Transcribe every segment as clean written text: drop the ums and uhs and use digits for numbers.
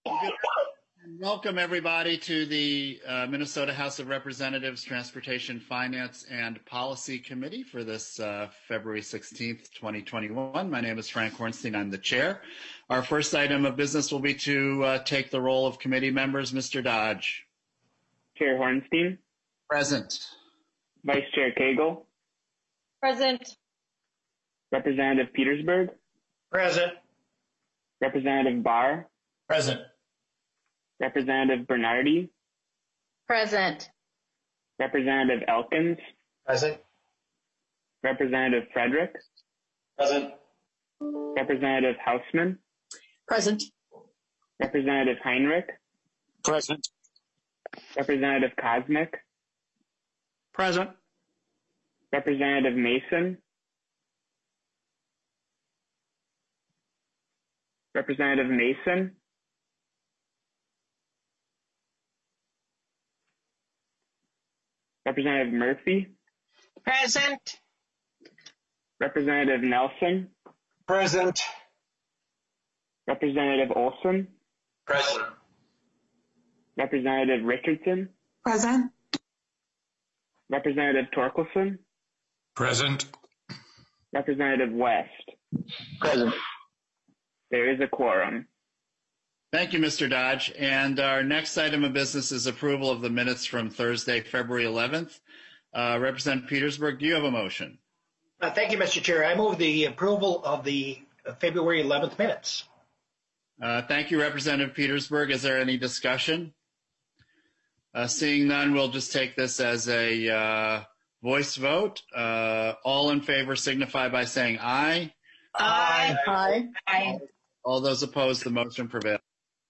Welcome, everybody, to the Minnesota House of Representatives Transportation, Finance, and Policy Committee for this February 16th, 2021. My name is Frank Hornstein. I'm the chair. Our first item of business will be to take the roll of committee members. Mr. Dodge. Chair Hornstein. Present. Vice Chair Cagle. Present. Representative Petersburg. Present. Representative Barr. Present. Representative Bernardi. Present. Representative Elkins. Present. Representative Frederick. Present. Representative Hausman. Present. Representative Heinrich. Present. Representative Kosnick. Present. Representative Mason. Representative Mason. Representative Murphy. Present. Representative Nelson. Present. Representative Olson. Present. Representative Richardson. Present. Representative Torkelson. Present. Representative West. Present. There is a quorum. Thank you, Mr. Dodge. And our next item of business is approval of the minutes from Thursday, February 11th. Representative Petersburg, do you have a motion? Thank you, Mr. Chair. I move the approval of the February 11th minutes. Thank you, Representative Petersburg. Is there any discussion? Seeing none, we'll just take this as a voice vote. All in favor signify by saying aye. Aye. Aye. Aye. All those opposed, the motion prevails.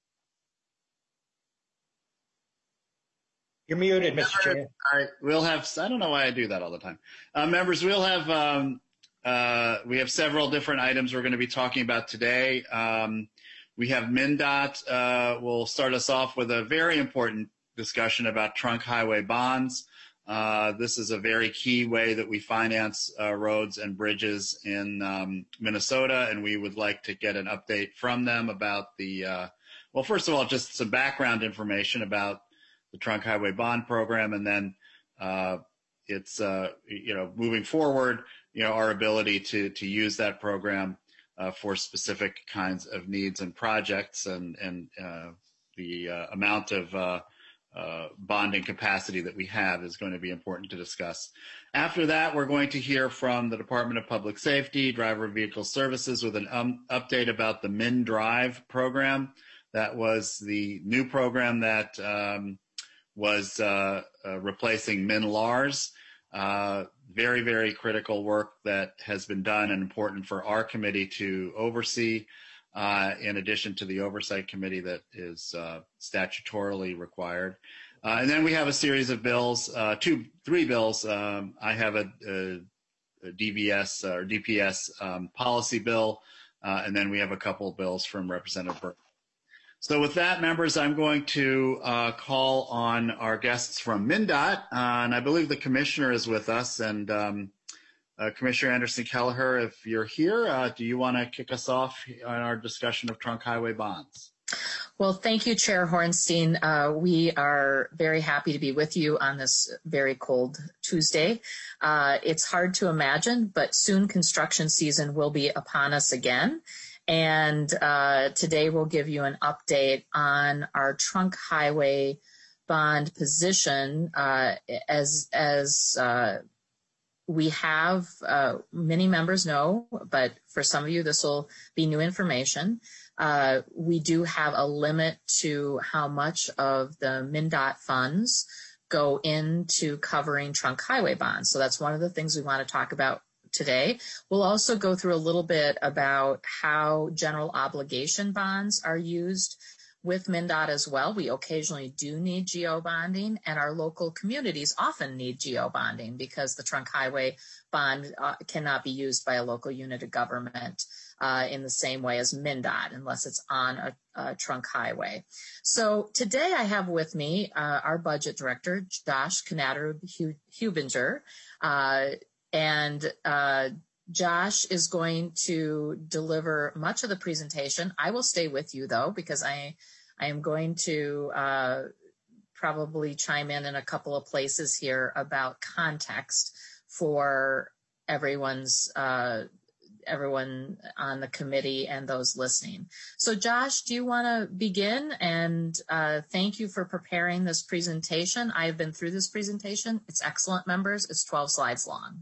You're muted, Mr. Chair. All right, we'll have, I don't know why I do that all the time. Members, we'll have, we have several different items we're going to be talking about today. We have MnDOT will start us off with a very important discussion about trunk highway bonds. This is a very key way that we finance roads and bridges in Minnesota, and we would like to get an update from them about the, well, first of all, just some background information about the trunk highway bond program, and then it's, moving forward, our ability to use that program for specific kinds of needs and projects, and the amount of bonding capacity that we have is going to be important to discuss. After that, we're going to hear from the Department of Public Safety, Driver Vehicle Services, with an update about the MnDrive program. That was the new program that was replacing MnLARS. Very, very critical work that has been done and important for our committee to oversee, in addition to the oversight committee that is statutorily required. And then we have a series of bills, three bills. I have a DVS or DPS policy bill, and then we have a couple of bills from Representative Burke. So with that, members, I'm going to call on our guests from MnDOT, and I believe the commissioner is with us. And Commissioner Anderson Kelleher, if you're here, do you want to kick us off on our discussion of trunk highway bonds? Well, thank you, Chair Hornstein. We are very happy to be with you on this very cold Tuesday. It's hard to imagine, but soon construction season will be upon us again. And today we'll give you an update on our trunk highway bond position. As we have, many members know, but for some of you this will be new information. We do have a limit to how much of the MnDOT funds go into covering trunk highway bonds. So that's one of the things we want to talk about today. We'll also go through a little bit about how general obligation bonds are used with MnDOT as well. We occasionally do need geo bonding, and our local communities often need geo bonding because the trunk highway bond cannot be used by a local unit of government in the same way as MnDOT unless it's on a trunk highway. So today I have with me our budget director, Josh Knatter-Hubinger, and Josh is going to deliver much of the presentation. I will stay with you, though, because I I am going to probably chime in a couple of places here about context for everyone on the committee and those listening. So Josh, do you want to begin? And thank you for preparing this presentation. I've been through this presentation. It's excellent, members. It's 12 slides long.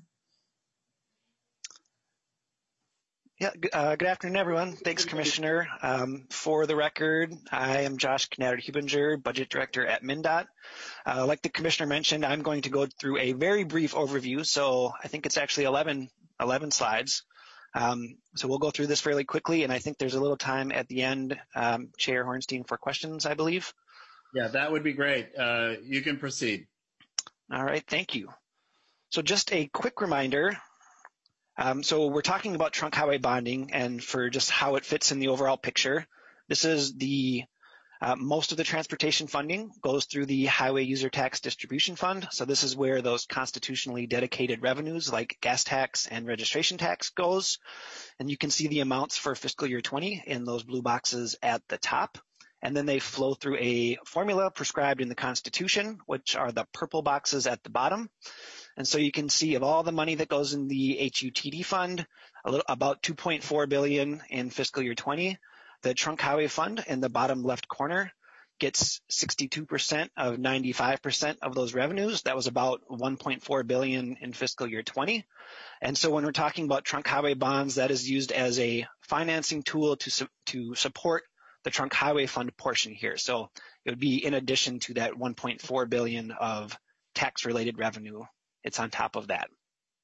Yeah, good afternoon, everyone. Thanks, Commissioner. For the record, I am Josh Knatter-Hubinger, Budget Director at MnDOT. Like the Commissioner mentioned, I'm going to go through a very brief overview, so I think it's actually 11 slides. So we'll go through this fairly quickly, and I think there's a little time at the end, Chair Hornstein, for questions, I believe. Yeah, that would be great. You can proceed. All right, thank you. So just a quick reminder. So we're talking about trunk highway bonding and for just how it fits in the overall picture. This is the most of the transportation funding goes through the Highway User Tax Distribution Fund. So this is where those constitutionally dedicated revenues like gas tax and registration tax goes. And you can see the amounts for fiscal year 20 in those blue boxes at the top. And then they flow through a formula prescribed in the Constitution, which are the purple boxes at the bottom. And so you can see of all the money that goes in the HUTD fund, about $2.4 billion in fiscal year 20. The Trunk Highway Fund in the bottom left corner gets 62% of 95% of those revenues. That was about $1.4 billion in fiscal year 20. And so when we're talking about trunk highway bonds, that is used as a financing tool to support the Trunk Highway Fund portion here. So it would be in addition to that $1.4 billion of tax-related revenue. It's on top of that.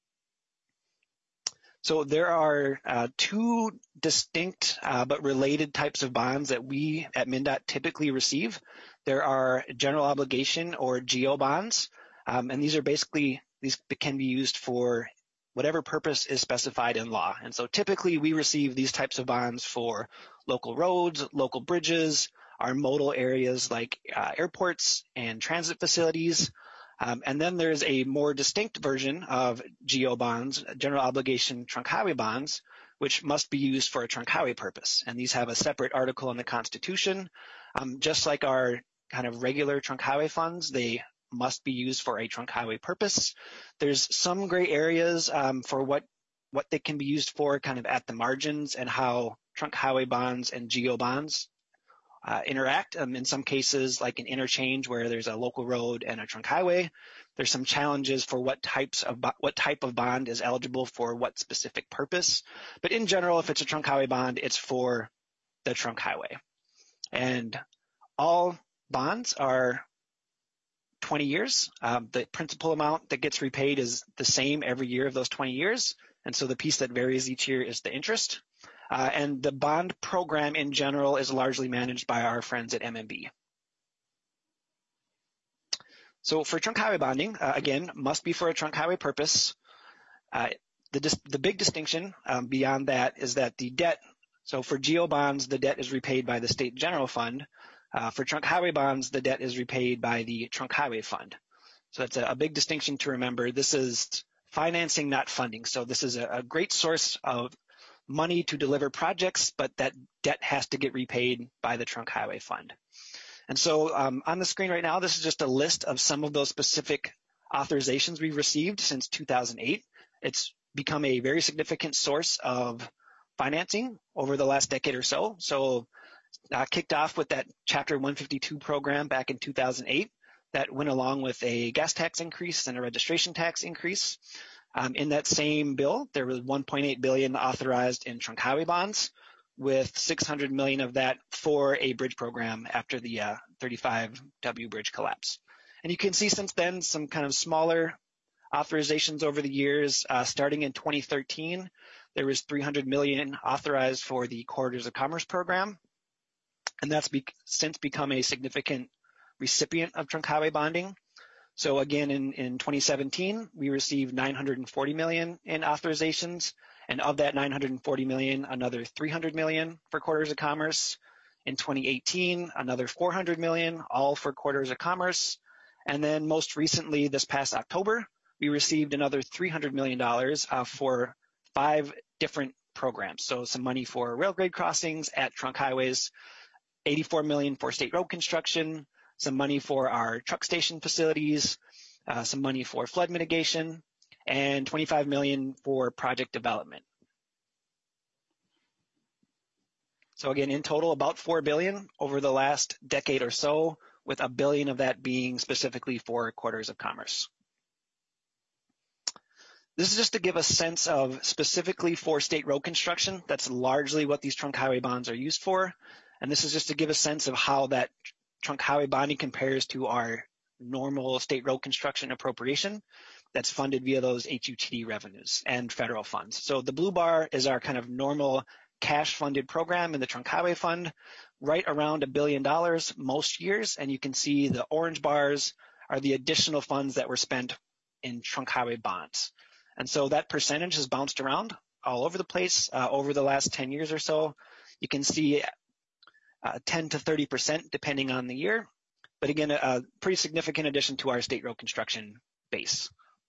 So there are two distinct but related types of bonds that we at MnDOT typically receive. There are general obligation or GO bonds, and these can be used for whatever purpose is specified in law. And so typically we receive these types of bonds for local roads, local bridges, our modal areas like airports and transit facilities. And then there's a more distinct version of GO bonds, general obligation trunk highway bonds, which must be used for a trunk highway purpose. And these have a separate article in the Constitution. Just like our kind of regular trunk highway funds, they must be used for a trunk highway purpose. There's some gray areas for what they can be used for kind of at the margins and how trunk highway bonds and GO bonds interact. In some cases, like an interchange where there's a local road and a trunk highway, there's some challenges for what type of bond is eligible for what specific purpose. But in general, if it's a trunk highway bond, it's for the trunk highway. And all bonds are 20 years. The principal amount that gets repaid is the same every year of those 20 years. And so the piece that varies each year is the interest. And the bond program in general is largely managed by our friends at MMB. So for trunk highway bonding, again, must be for a trunk highway purpose. The big distinction beyond that is that the debt, so for GO bonds, the debt is repaid by the state general fund. For trunk highway bonds, the debt is repaid by the trunk highway fund. So that's a big distinction to remember. This is financing, not funding. So this is a great source of money to deliver projects, but that debt has to get repaid by the Trunk Highway Fund. And so on the screen right now, this is just a list of some of those specific authorizations we've received since 2008. It's become a very significant source of financing over the last decade or so. So kicked off with that Chapter 152 program back in 2008 that went along with a gas tax increase and a registration tax increase. In that same bill, there was $1.8 billion authorized in trunk highway bonds, with $600 million of that for a bridge program after the 35W bridge collapse. And you can see since then some kind of smaller authorizations over the years. Starting in 2013, there was $300 million authorized for the Corridors of Commerce program, and that's since become a significant recipient of trunk highway bonding. So again, in 2017, we received $940 million in authorizations, and of that $940 million, another $300 million for Corridors of Commerce. In 2018, another $400 million, all for Corridors of Commerce. And then most recently, this past October, we received another $300 million for 5 different programs. So some money for rail grade crossings at trunk highways, $84 million for state road construction, some money for our truck station facilities, some money for flood mitigation, and $25 million for project development. So again, in total, about $4 billion over the last decade or so, with $1 billion of that being specifically for quarters of commerce. This is just to give a sense of specifically for state road construction. That's largely what these trunk highway bonds are used for. And this is just to give a sense of how that trunk highway bonding compares to our normal state road construction appropriation that's funded via those HUTD revenues and federal funds. So the blue bar is our kind of normal cash funded program in the trunk highway fund, right around $1 billion most years. And you can see the orange bars are the additional funds that were spent in trunk highway bonds. And so that percentage has bounced around all over the place over the last 10 years or so. You can see 10 to 30% depending on the year. But again, a pretty significant addition to our state road construction base.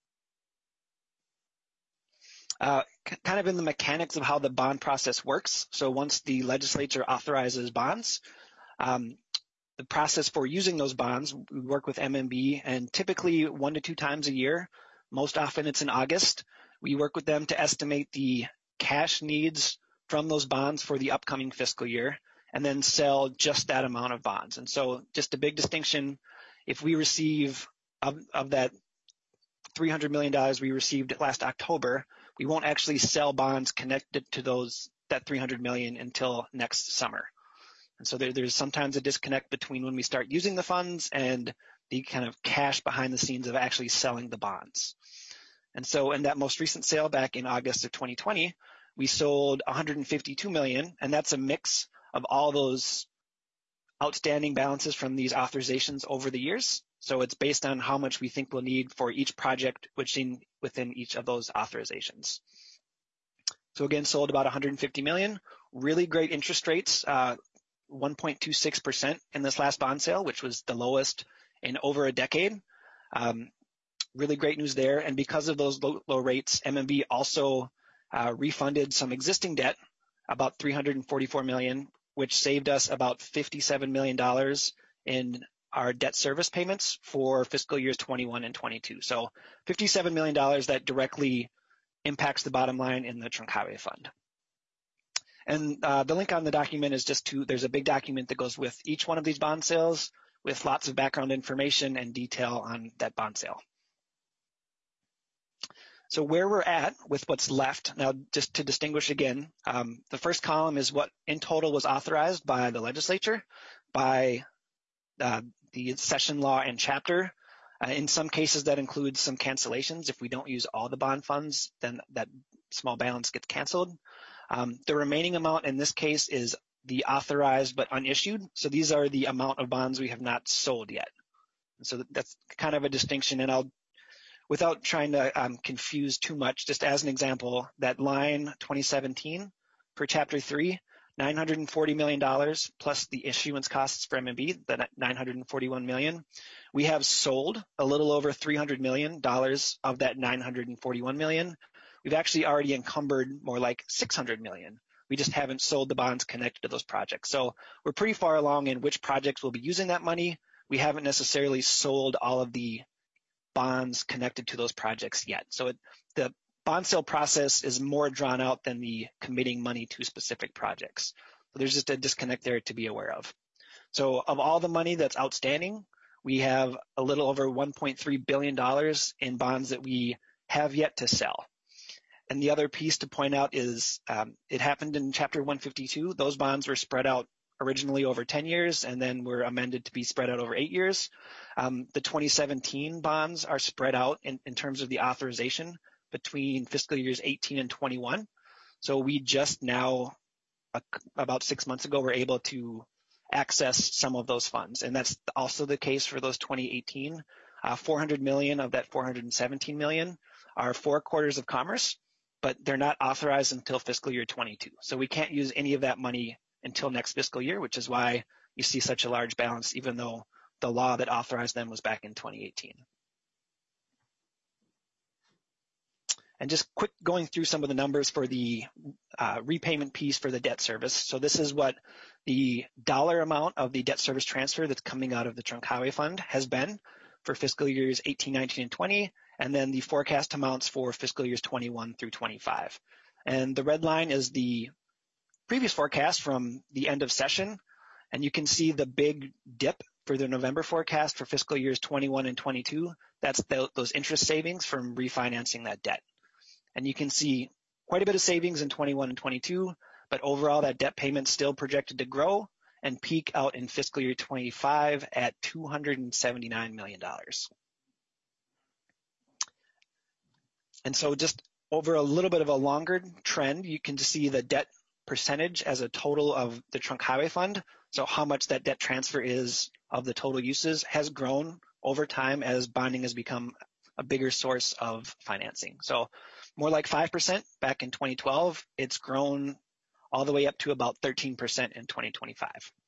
Kind of in the mechanics of how the bond process works. So once the legislature authorizes bonds, the process for using those bonds, we work with MMB, and typically 1 to 2 times a year. Most often it's in August. We work with them to estimate the cash needs from those bonds for the upcoming fiscal year and then sell just that amount of bonds. And so just a big distinction, if we receive of that $300 million we received last October, we won't actually sell bonds connected to that $300 million until next summer. And so there's sometimes a disconnect between when we start using the funds and the kind of cash behind the scenes of actually selling the bonds. And so in that most recent sale back in August of 2020, we sold $152 million, and that's a mix of all those outstanding balances from these authorizations over the years. So it's based on how much we think we'll need for each project within each of those authorizations. So again, sold about $150 million, really great interest rates, 1.26% in this last bond sale, which was the lowest in over a decade. Really great news there. And because of those low rates, MMB also refunded some existing debt, about $344 million, which saved us about $57 million in our debt service payments for fiscal years 21 and 22. So $57 million that directly impacts the bottom line in the trunk highway fund. And the link on the document is there's a big document that goes with each one of these bond sales with lots of background information and detail on that bond sale. So where we're at with what's left, now just to distinguish again, the first column is what in total was authorized by the legislature, by the session law and chapter. In some cases, that includes some cancellations. If we don't use all the bond funds, then that small balance gets canceled. The remaining amount in this case is the authorized but unissued. So these are the amount of bonds we have not sold yet. So that's kind of a distinction. And without trying to confuse too much, just as an example, that line 2017 for Chapter 3, $940 million plus the issuance costs for MMB, the $941 million. We have sold a little over $300 million of that $941 million. We've actually already encumbered more like $600 million. We just haven't sold the bonds connected to those projects. So we're pretty far along in which projects will be using that money. We haven't necessarily sold all of the bonds connected to those projects yet. So the bond sale process is more drawn out than the committing money to specific projects. So there's just a disconnect there to be aware of. So of all the money that's outstanding, we have a little over $1.3 billion in bonds that we have yet to sell. And the other piece to point out is it happened in Chapter 152. Those bonds were spread out originally over 10 years and then were amended to be spread out over 8 years. The 2017 bonds are spread out in terms of the authorization between fiscal years 18 and 21. So we just now, about 6 months ago, were able to access some of those funds. And that's also the case for those 2018. 400 million of that 417 million are 4 quarters of commerce, but they're not authorized until fiscal year 22. So we can't use any of that money until next fiscal year, which is why you see such a large balance, even though the law that authorized them was back in 2018. And just quick going through some of the numbers for the repayment piece for the debt service. So this is what the dollar amount of the debt service transfer that's coming out of the Trunk Highway Fund has been for fiscal years 18, 19, and 20, and then the forecast amounts for fiscal years 21 through 25. And the red line is the previous forecast from the end of session, and you can see the big dip for the November forecast for fiscal years 21 and 22. That's those interest savings from refinancing that debt. And you can see quite a bit of savings in 21 and 22, but overall that debt payment's still projected to grow and peak out in fiscal year 25 at $279 million. And so just over a little bit of a longer trend, you can see the debt percentage as a total of the Trunk Highway Fund. So how much that debt transfer is of the total uses has grown over time as bonding has become a bigger source of financing. So more like 5% back in 2012. It's grown all the way up to about 13% in 2025.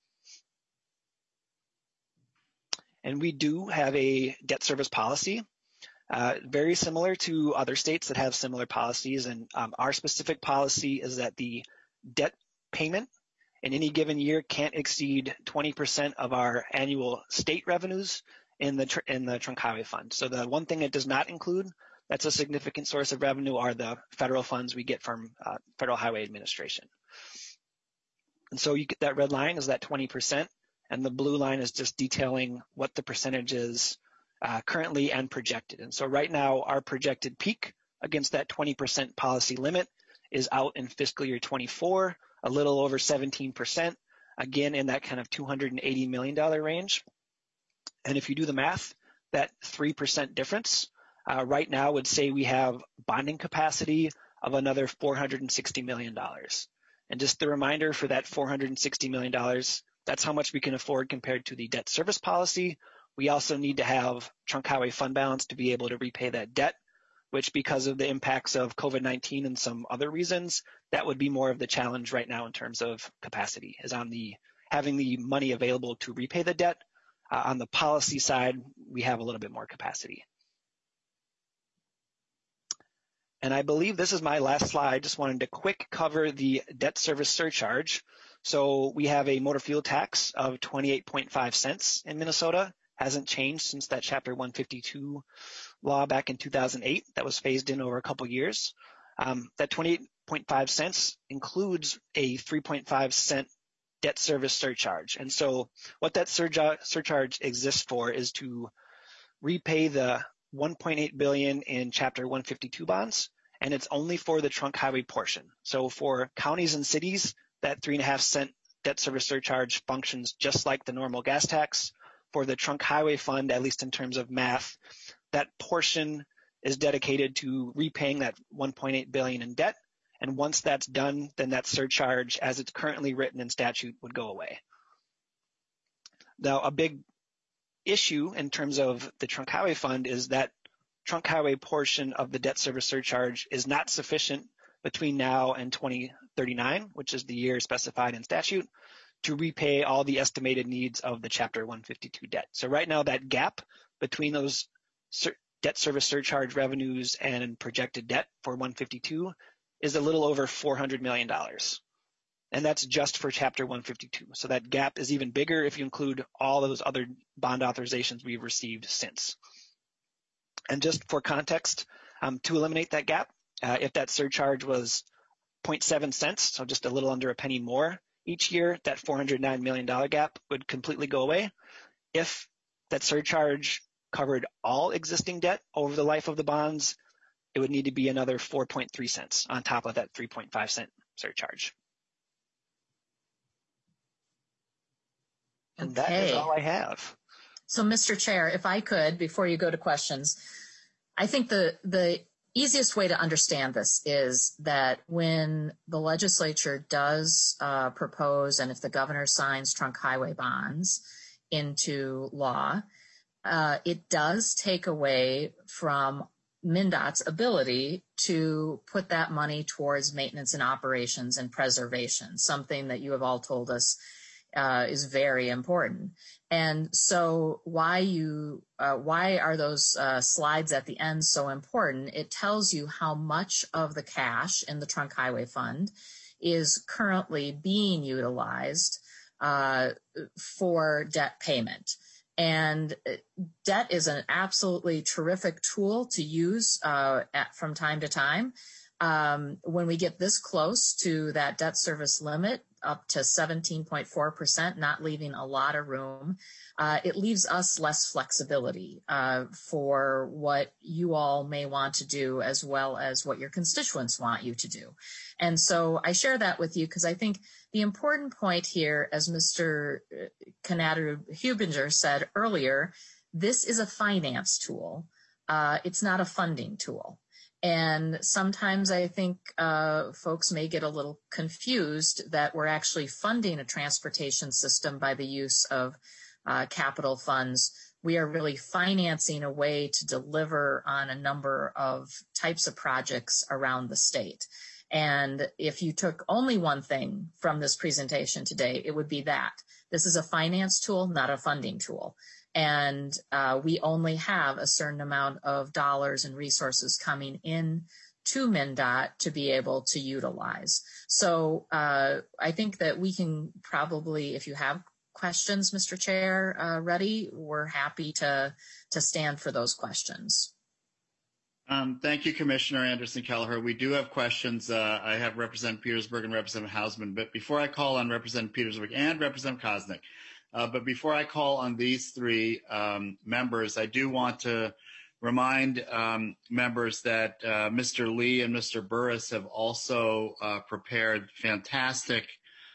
And we do have a debt service policy, very similar to other states that have similar policies. And our specific policy is that the debt payment in any given year can't exceed 20% of our annual state revenues in the Trunk Highway Fund. So the one thing it does not include that's a significant source of revenue are the federal funds we get from Federal Highway Administration. And so you get that red line is that 20%, and the blue line is just detailing what the percentage is currently and projected. And so right now, our projected peak against that 20% policy limit is out in fiscal year 24, a little over 17%, again in that kind of $280 million range. And if you do the math, that 3% difference right now would say we have bonding capacity of another $460 million. And just the reminder for that $460 million, that's how much we can afford compared to the debt service policy. We also need to have Trunk Highway Fund balance to be able to repay that debt, which because of the impacts of COVID-19 and some other reasons, that would be more of the challenge right now in terms of capacity, is on the having the money available to repay the debt. On the policy side, we have a little bit more capacity. And I believe this is my last slide. Just wanted to quick cover the debt service surcharge. So we have a motor fuel tax of 28.5 cents in Minnesota. Hasn't changed since that Chapter 152 law back in 2008 that was phased in over a couple years. That 28.5 cents includes a 3.5 cent debt service surcharge. And so what that surcharge exists for is to repay the $1.8 billion in Chapter 152 bonds, and it's only for the Trunk Highway portion. So for counties and cities, that 3.5 cent debt service surcharge functions just like the normal gas tax. For the Trunk Highway Fund, at least in terms of math, that portion is dedicated to repaying that $1.8 billion in debt. And once that's done, then that surcharge, as it's currently written in statute, would go away. Now, a big issue in terms of the Trunk Highway Fund is that Trunk Highway portion of the debt service surcharge is not sufficient between now and 2039, which is the year specified in statute, to repay all the estimated needs of the Chapter 152 debt. So right now, that gap between those debt service surcharge revenues and projected debt for 152 is a little over $400 million. And that's just for Chapter 152. So that gap is even bigger if you include all those other bond authorizations we've received since. And just for context, to eliminate that gap, if that surcharge was 0.7 cents, so just a little under a penny more each year, that $409 million gap would completely go away. If that surcharge covered all existing debt over the life of the bonds, it would need to be another 4.3 cents on top of that 3.5 cent surcharge. And that is all I have. So, Mr. Chair, if I could, before you go to questions, I think the easiest way to understand this is that when the legislature does propose, and if the governor signs trunk highway bonds into law, it does take away from MnDOT's ability to put that money towards maintenance and operations and preservation, something that you have all told us is very important. And so why are those slides at the end so important? It tells you how much of the cash in the Trunk Highway Fund is currently being utilized for debt payment. And debt is an absolutely terrific tool to use from time to time. When we get this close to that debt service limit, up to 17.4%, not leaving a lot of room, it leaves us less flexibility for what you all may want to do, as well as what your constituents want you to do. And so I share that with you because I think the important point here, as Mr. Knatter-Hubinger said earlier, this is a finance tool. It's not a funding tool. And sometimes I think folks may get a little confused that we're actually funding a transportation system by the use of capital funds. We are really financing a way to deliver on a number of types of projects around the state. And if you took only one thing from this presentation today, it would be that. This is a finance tool, not a funding tool. And we only have a certain amount of dollars and resources coming in to MnDOT to be able to utilize. So I think that we can probably, if you have questions, Mr. Chair, ready, we're happy to stand for those questions. Thank you, Commissioner Anderson-Kelleher. We do have questions. I have Representative Petersburg and Representative Hausman, but before I call on Representative Petersburg and Representative Koznick, but before I call on these three members, I do want to remind members that Mr. Lee and Mr. Burris have also prepared fantastic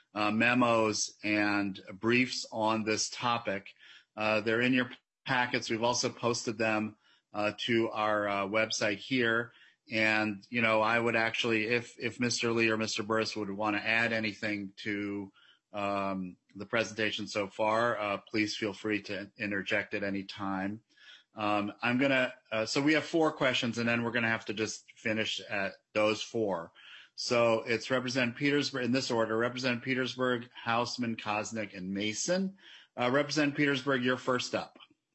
memos and briefs on this topic. They're in your packets. We've also posted them to our website here. And, you know, I would actually, if Mr. Lee or Mr. Burris would want to add anything to the presentation so far, please feel free to interject at any time. I'm going to, so we have 4 questions, and then we're going to have to just finish at those 4. So it's Representative Petersburg, in this order, Representative Petersburg, Hausman, Koznick, and Mason. Representative Petersburg, you're first up.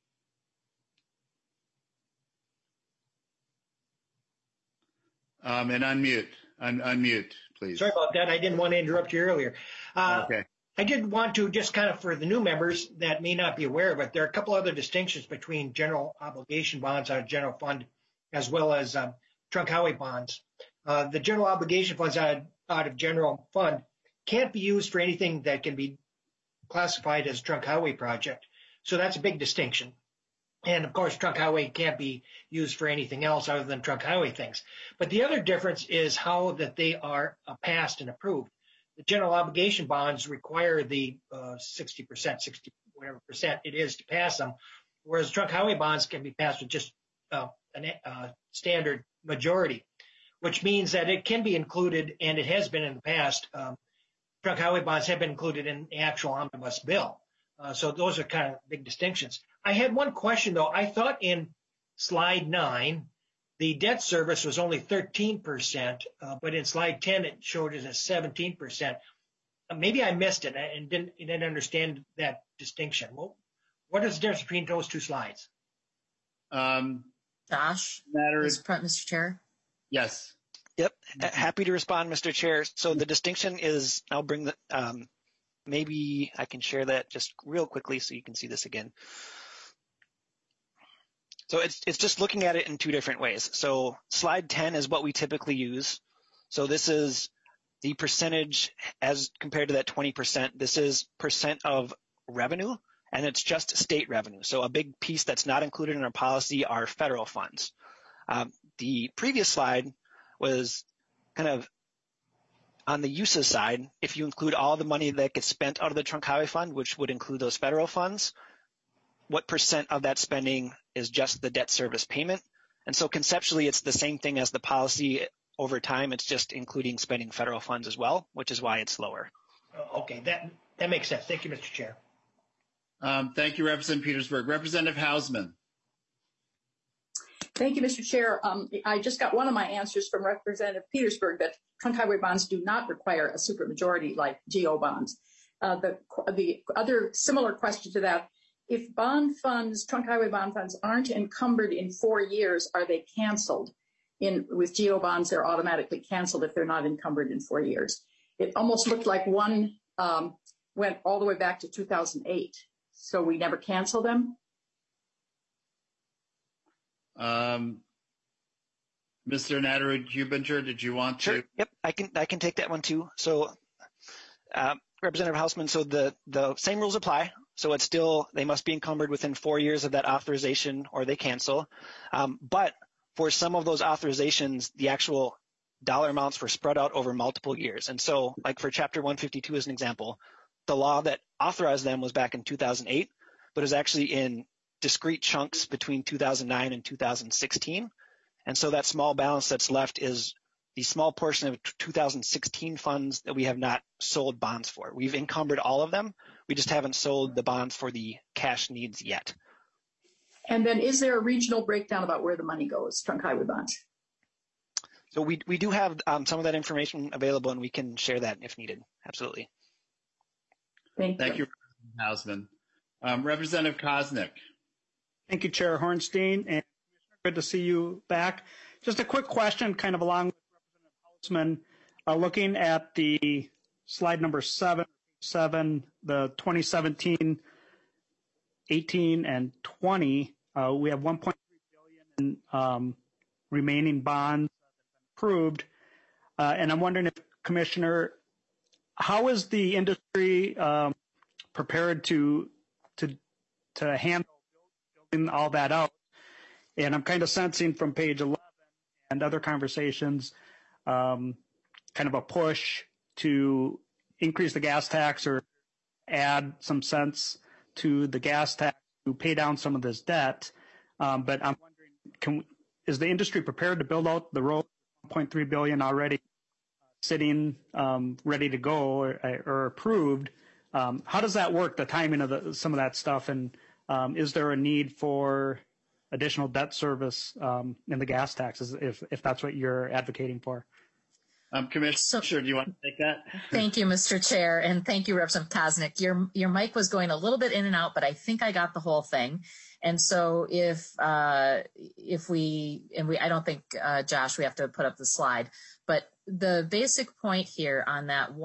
And unmute, please. Sorry about that. I didn't want to interrupt you earlier. Okay. I did want to just kind of, for the new members that may not be aware of it, there are a couple other distinctions between general obligation bonds out of general fund as well as trunk highway bonds. The general obligation funds out of general fund can't be used for anything that can be classified as trunk highway project. So that's a big distinction. And of course, trunk highway can't be used for anything else other than trunk highway things. But the other difference is how that they are passed and approved. The general obligation bonds require the 60%, 60 whatever percent it is to pass them, whereas trunk highway bonds can be passed with just a standard majority, which means that it can be included, and it has been in the past. Trunk highway bonds have been included in the actual omnibus bill. So those are kind of big distinctions. I had one question, though. I thought in slide 9, the debt service was only 13%, but in slide 10, it showed it as 17%. Maybe I missed it and didn't understand that distinction. Well, what is the difference between those two slides? Josh, Mr. Chair? Yes. Yep. Happy to respond, Mr. Chair. So the distinction is, I'll bring the, maybe I can share that just real quickly so you can see this again. So it's just looking at it in 2 different ways. So slide 10 is what we typically use. So this is the percentage as compared to that 20%. This is percent of revenue, and it's just state revenue. So a big piece that's not included in our policy are federal funds. The previous slide was kind of on the uses side. If you include all the money that gets spent out of the trunk highway fund, which would include those federal funds, what percent of that spending is just the debt service payment? And so conceptually, it's the same thing as the policy over time. It's just including spending federal funds as well, which is why it's lower. Okay, that makes sense. Thank you, Mr. Chair. Thank you, Representative Petersburg. Representative Hausman. Thank you, Mr. Chair. I just got one of my answers from Representative Petersburg that trunk highway bonds do not require a supermajority like GO bonds. The other similar question to that, if bond funds, trunk highway bond funds, aren't encumbered in 4 years, are they canceled? With GO bonds, they're automatically canceled if they're not encumbered in 4 years. It almost looked like one went all the way back to 2008. So we never canceled them. Mr. Nadeau-Hubinger, did you want to? Sure. Yep, I can take that one too. So, Representative Hausman, so the same rules apply. So it's still, they must be encumbered within 4 years of that authorization or they cancel. But for some of those authorizations, the actual dollar amounts were spread out over multiple years. And so, like for Chapter 152 as an example, the law that authorized them was back in 2008, but is actually in discrete chunks between 2009 and 2016. And so that small balance that's left is the small portion of 2016 funds that we have not sold bonds for. We've encumbered all of them. We just haven't sold the bonds for the cash needs yet. And then is there a regional breakdown about where the money goes, trunk highway bonds? So we do have some of that information available, and we can share that if needed. Absolutely. Thank Representative you. Hausman. Representative Koznick. Thank you, Chair Hornstein, and good to see you back. Just a quick question, kind of along with Representative Hausman, looking at the slide number 7, the 2017, 18, and 20. We have 1.3 billion in remaining bonds approved, and I'm wondering if, Commissioner, how is the industry prepared to handle building all that out? And I'm kind of sensing from page 11 and other conversations kind of a push to increase the gas tax or add some cents to the gas tax to pay down some of this debt. But I'm wondering, is the industry prepared to build out the road, 1.3 billion already sitting ready to go or approved? How does that work, the timing of some of that stuff? And is there a need for additional debt service in the gas taxes if that's what you're advocating for? Commissioner, do you want to take that? Thank you, Mr. Chair, and thank you, Representative Koznick. Your mic was going a little bit in and out, but I think I got the whole thing. And so I don't think, Josh, we have to put up the slide, but the basic point here on that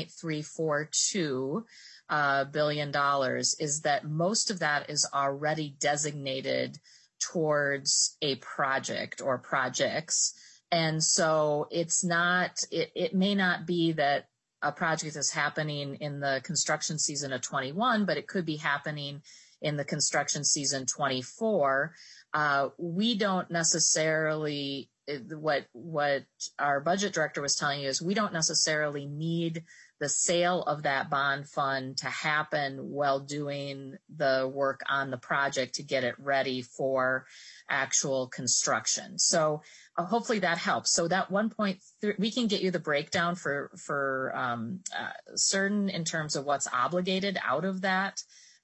$1.342 billion is that most of that is already designated towards a project or projects. And so it's not, it may not be that a project is happening in the construction season of 21, but it could be happening in the construction season 24. We don't necessarily, what our budget director was telling you is we don't necessarily need the sale of that bond fund to happen while doing the work on the project to get it ready for actual construction. So hopefully that helps. So that 1.3, we can get you the breakdown for certain in terms of what's obligated out of that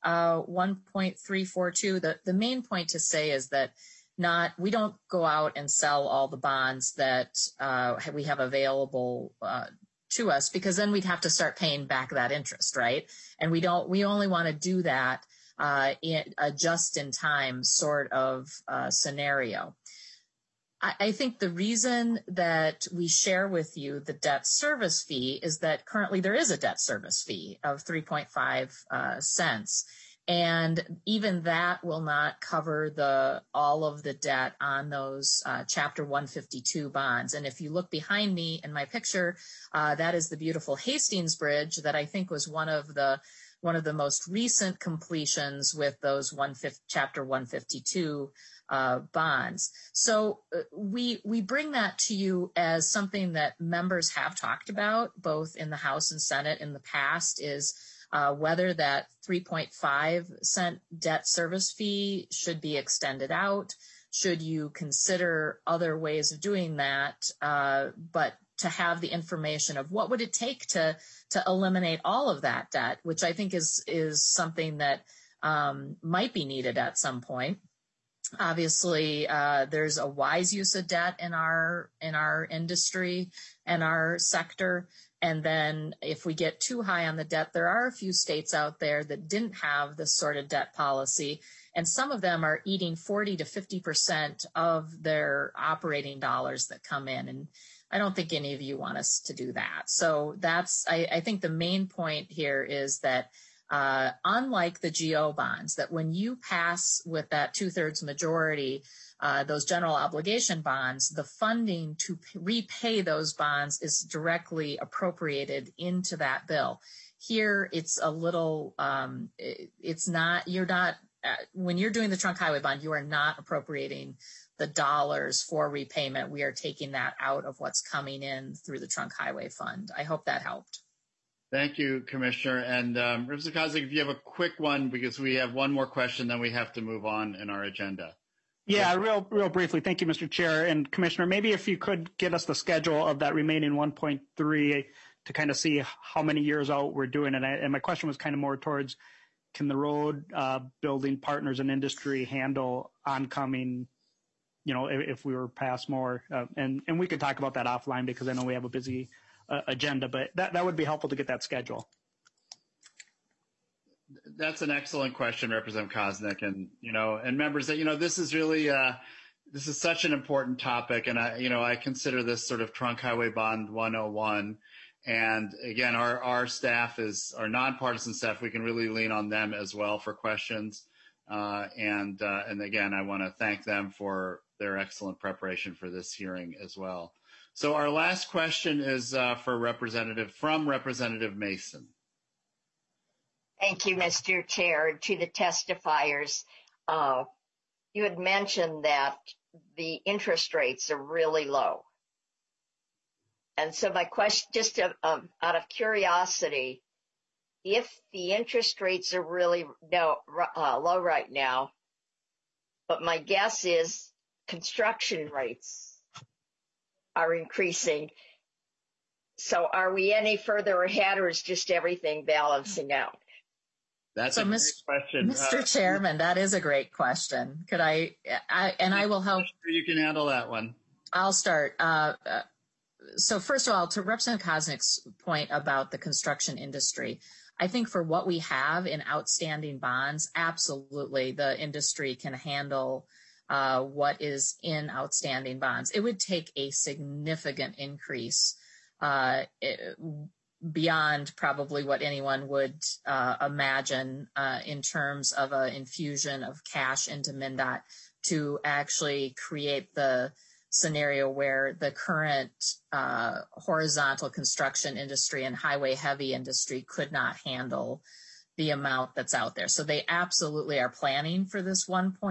1.342. The main point to say is that we don't go out and sell all the bonds that we have available to us, because then we'd have to start paying back that interest, right? And we only want to do that in a just-in-time sort of scenario. I think the reason that we share with you the debt service fee is that currently there is a debt service fee of 3.5 cents. And even that will not cover all of the debt on those Chapter 152 bonds. And if you look behind me in my picture, that is the beautiful Hastings Bridge that I think was one of the most recent completions with those Chapter 152 bonds. So we bring that to you as something that members have talked about, both in the House and Senate in the past, is whether that 3.5 cent debt service fee should be extended out. Should you consider other ways of doing that, but to have the information of what would it take to eliminate all of that debt, which I think is something that might be needed at some point. Obviously, there's a wise use of debt in our industry and our sector. And then if we get too high on the debt, there are a few states out there that didn't have this sort of debt policy. And some of them are eating 40 to 50% of their operating dollars that come in. And I don't think any of you want us to do that. So I think the main point here is that unlike the GO bonds, that when you pass with that 2/3 majority, those general obligation bonds, the funding to repay those bonds is directly appropriated into that bill. Here, it's a little, when you're doing the trunk highway bond, you are not appropriating the dollars for repayment. We are taking that out of what's coming in through the trunk highway fund. I hope that helped. Thank you, Commissioner. And Representative Koznick, if you have a quick one, because we have one more question, then we have to move on in our agenda. Yeah, real briefly. Thank you, Mr. Chair. And Commissioner, maybe if you could get us the schedule of that remaining 1.3 to kind of see how many years out we're doing it. And my question was kind of more towards, can the road building partners and industry handle oncoming, if we were past more? And we could talk about that offline because I know we have a busy agenda, but that would be helpful to get that schedule. That's an excellent question, Representative Koznick, and members. That this is really this is such an important topic, and I consider this sort of trunk highway bond 101. And again, our staff our nonpartisan staff. We can really lean on them as well for questions. And again, I want to thank them for their excellent preparation for this hearing as well. So our last question is from Representative Mason. Thank you, Mr. Chair. To the testifiers, you had mentioned that the interest rates are really low. And so my question, just out of curiosity, if the interest rates are really low right now, but my guess is construction rates are increasing. So are we any further ahead, or is just everything balancing out? That's a great question. Mr. Chairman, that is a great question. Could I will help. You can handle that one. I'll start. So first of all, to Representative Koznick's point about the construction industry, I think for what we have in outstanding bonds, absolutely the industry can handle what is in outstanding bonds. It would take a significant increase beyond probably what anyone would imagine in terms of an infusion of cash into MnDOT to actually create the scenario where the current horizontal construction industry and highway heavy industry could not handle the amount that's out there. So they absolutely are planning for this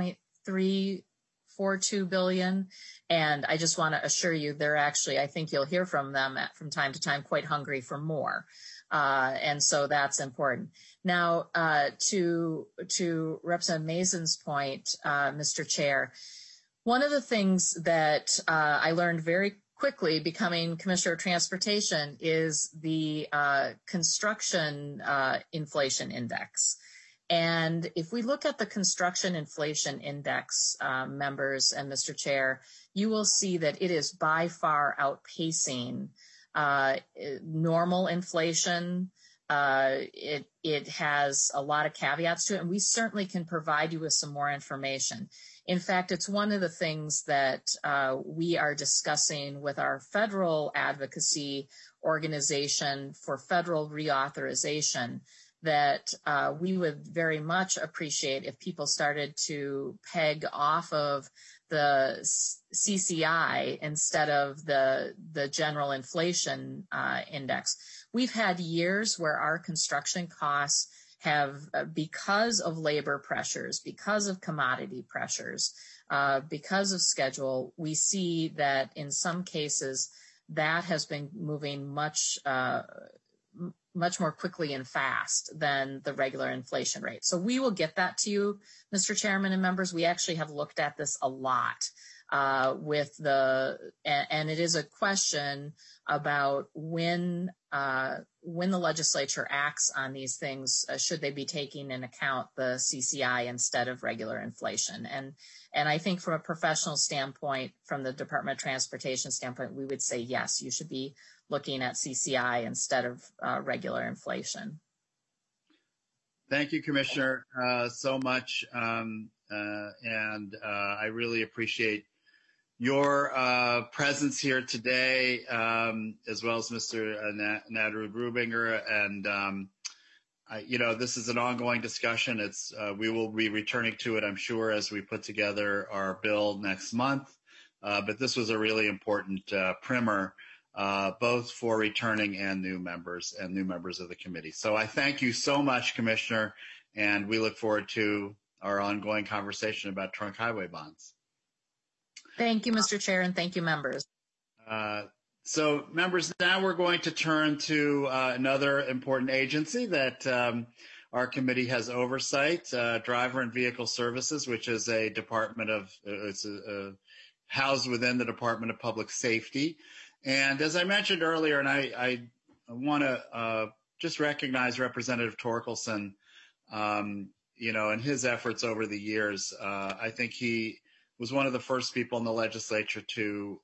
$1.342 billion. And I just want to assure you, they're actually, I think you'll hear from them from time to time, quite hungry for more. And so that's important. Now, to Representative Mason's point, Mr. Chair, one of the things that I learned very quickly becoming Commissioner of Transportation is the construction inflation index. And if we look at the construction inflation index, members and Mr. Chair, you will see that it is by far outpacing normal inflation. It has a lot of caveats to it, and we certainly can provide you with some more information. In fact, it's one of the things that we are discussing with our federal advocacy organization for federal reauthorization, that we would very much appreciate if people started to peg off of the CCI instead of the general inflation index. We've had years where our construction costs have, because of labor pressures, because of commodity pressures, because of schedule, we see that in some cases that has been moving much more quickly and fast than the regular inflation rate. So we will get that to you, Mr. Chairman and members. We actually have looked at this a lot and it is a question about when the legislature acts on these things, should they be taking into account the CCI instead of regular inflation? And I think from a professional standpoint, from the Department of Transportation standpoint, we would say, yes, you should be looking at CCI instead of regular inflation. Thank you, Commissioner, so much. And I really appreciate your presence here today, as well as Mr. Nader Brubinger. And, this is an ongoing discussion. We will be returning to it, I'm sure, as we put together our bill next month. But this was a really important primer, both for returning and new members of the committee. So I thank you so much, Commissioner, and we look forward to our ongoing conversation about trunk highway bonds. Thank you, Mr. Chair, and thank you, members. So, members, now we're going to turn to another important agency that our committee has oversight, Driver and Vehicle Services, which is a department of, housed within the Department of Public Safety. And as I mentioned earlier, and I want to just recognize Representative Torkelson, and his efforts over the years. I think he was one of the first people in the legislature to,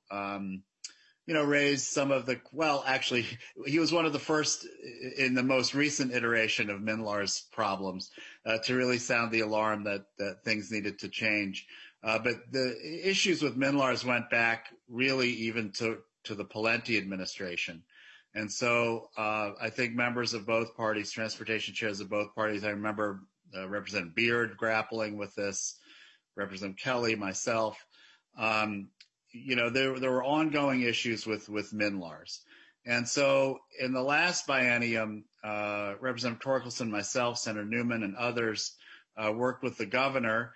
raise some of actually, he was one of the first in the most recent iteration of MNLAR's problems to really sound the alarm that things needed to change. But the issues with MNLARs went back really even to the Pawlenty administration. And so I think members of both parties, transportation chairs of both parties, I remember Representative Beard grappling with this, Representative Kelly, myself. There were ongoing issues with MNLARs. And so in the last biennium, Representative Torkelson, myself, Senator Newman, and others worked with the governor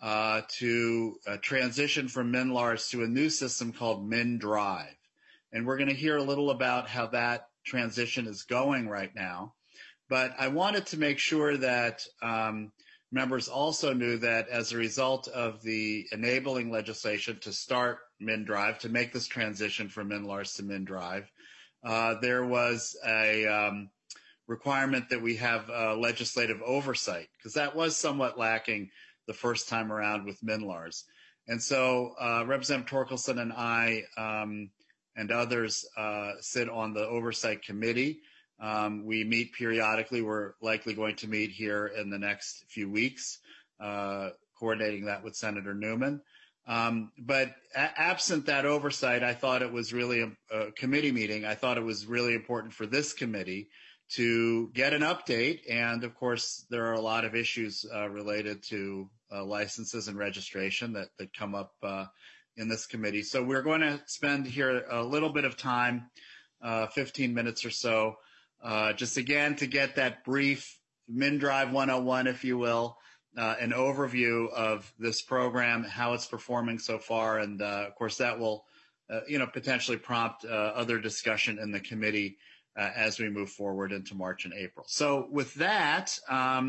to transition from MNLARs to a new system called MnDrive. And we're going to hear a little about how that transition is going right now. But I wanted to make sure that members also knew that as a result of the enabling legislation to start MnDrive, to make this transition from MNLARs to MnDrive, there was a requirement that we have legislative oversight, because that was somewhat lacking the first time around with MNLARs. And so Representative Torkelson and I and others sit on the oversight committee. We meet periodically. We're likely going to meet here in the next few weeks, coordinating that with Senator Newman. But absent that oversight, I thought it was really a committee meeting. I thought it was really important for this committee to get an update. And of course, there are a lot of issues related to licenses and registration that come up in this committee. So we're going to spend here a little bit of time, 15 minutes or so, just again to get that brief MnDrive 101, if you will, an overview of this program, how it's performing so far, and of course that will, potentially prompt other discussion in the committee as we move forward into March and April. So with that,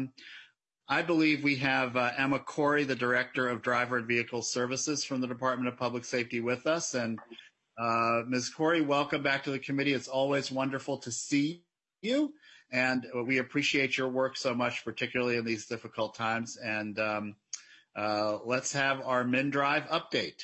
I believe we have Emma Corey, the Director of Driver and Vehicle Services from the Department of Public Safety, with us. And Ms. Corey, welcome back to the committee. It's always wonderful to see you, and we appreciate your work so much, particularly in these difficult times. And let's have our MnDrive update.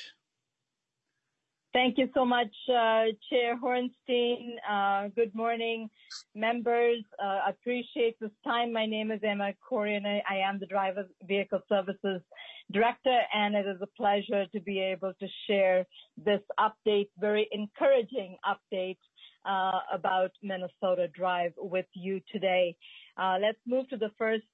Thank you so much, Chair Hornstein. Good morning, members. Appreciate this time. My name is Emma Corey, and I am the Driver Vehicle Services Director, and it is a pleasure to be able to share this update, very encouraging update about Minnesota Drive with you today. Let's move to the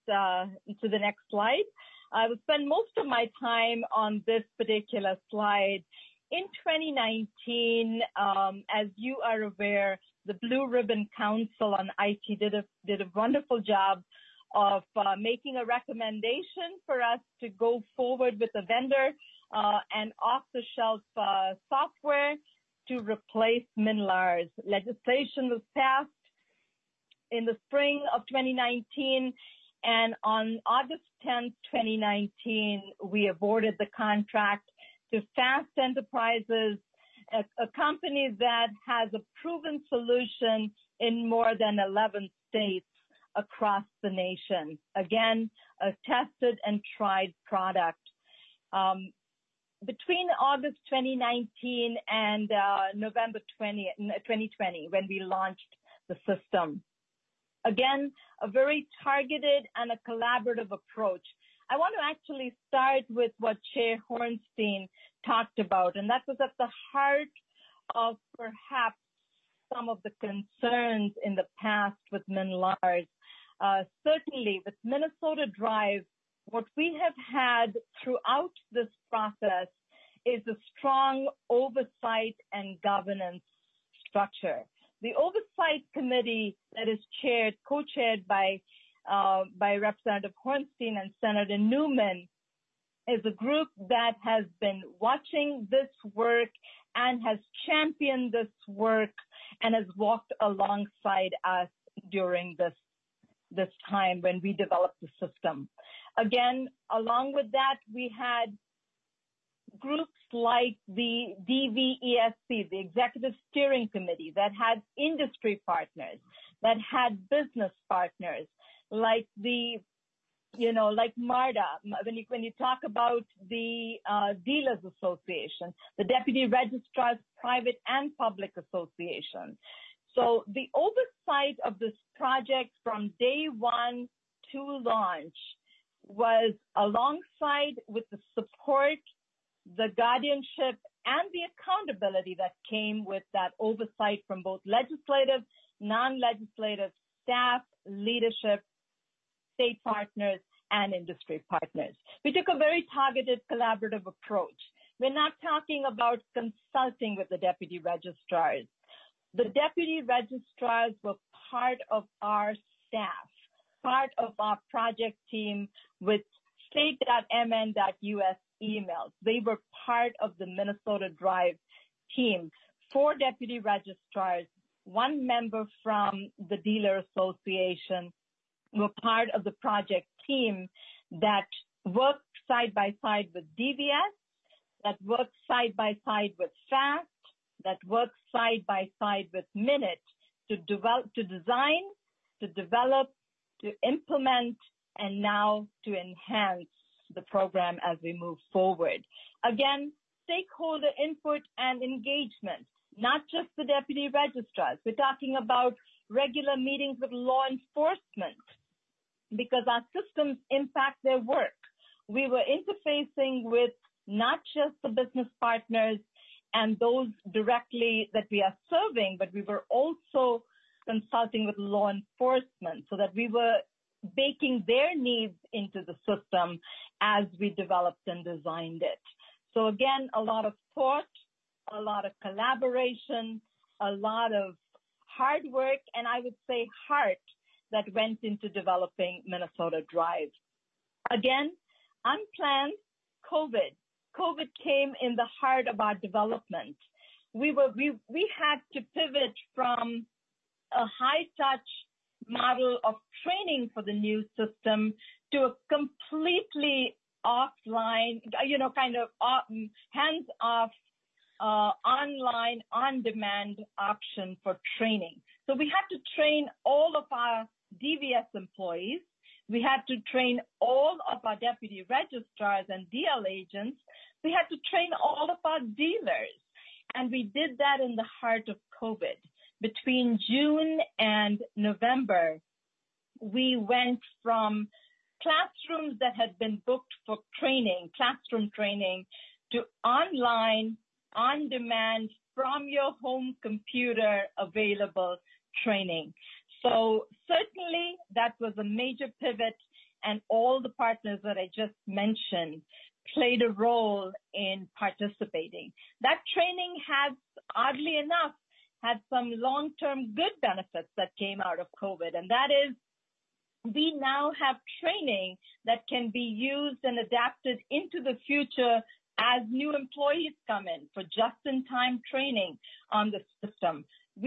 next slide. I will spend most of my time on this particular slide. In 2019, as you are aware, the Blue Ribbon Council on IT did a wonderful job of making a recommendation for us to go forward with a vendor and off-the-shelf software to replace MNLARs. Legislation was passed in the spring of 2019, and on August 10th, 2019, we awarded the contract to Fast Enterprises, a company that has a proven solution in more than 11 states across the nation. Again, a tested and tried product. Between August 2019 and November 2020, when we launched the system. Again, a very targeted and a collaborative approach. I want to actually start with what Chair Hornstein talked about, and that was at the heart of perhaps some of the concerns in the past with MNLARS. Certainly with Minnesota Drive, what we have had throughout this process is a strong oversight and governance structure. The oversight committee that is co-chaired by Representative Hornstein and Senator Newman is a group that has been watching this work and has championed this work and has walked alongside us during this time when we developed the system. Again, along with that, we had groups like the DVESC, the Executive Steering Committee, that had industry partners, that had business partners, like like MARTA, when you talk about the Dealers Association, the Deputy Registrars Private and Public Association. So the oversight of this project from day one to launch was alongside with the support, the guardianship, and the accountability that came with that oversight from both legislative, non-legislative, staff, leadership, state partners, and industry partners. We took a very targeted collaborative approach. We're not talking about consulting with the deputy registrars. The deputy registrars were part of our staff, part of our project team with state.mn.us emails. They were part of the Minnesota Drive team. 4 deputy registrars, 1 member from the Dealer Association were part of the project team that worked side by side with DVS, that worked side by side with FAST, that worked side by side with Minute to design, to develop, to implement, and now to enhance the program as we move forward. Again, stakeholder input and engagement, not just the deputy registrars. We're talking about regular meetings with law enforcement because our systems impact their work. We were interfacing with not just the business partners and those directly that we are serving, but we were also consulting with law enforcement so that we were baking their needs into the system as we developed and designed it. So again, a lot of thought, a lot of collaboration, a lot of hard work, and I would say heart that went into developing Minnesota Drive. Again, unplanned COVID. COVID came in the heart of our development. We had to pivot from a high-touch model of training for the new system to a completely offline, hands-off, online, on-demand option for training. So we had to train all of our DVS employees. We had to train all of our deputy registrars and DL agents. We had to train all of our dealers. And we did that in the heart of COVID. Between June and November, we went from classrooms that had been booked for training, classroom training, to online, on-demand, from your home computer available training. So certainly that was a major pivot, and all the partners that I just mentioned played a role in participating. That training has, oddly enough, had some long-term good benefits that came out of COVID, and that is we now have training that can be used and adapted into the future as new employees come in for just-in-time training on the system.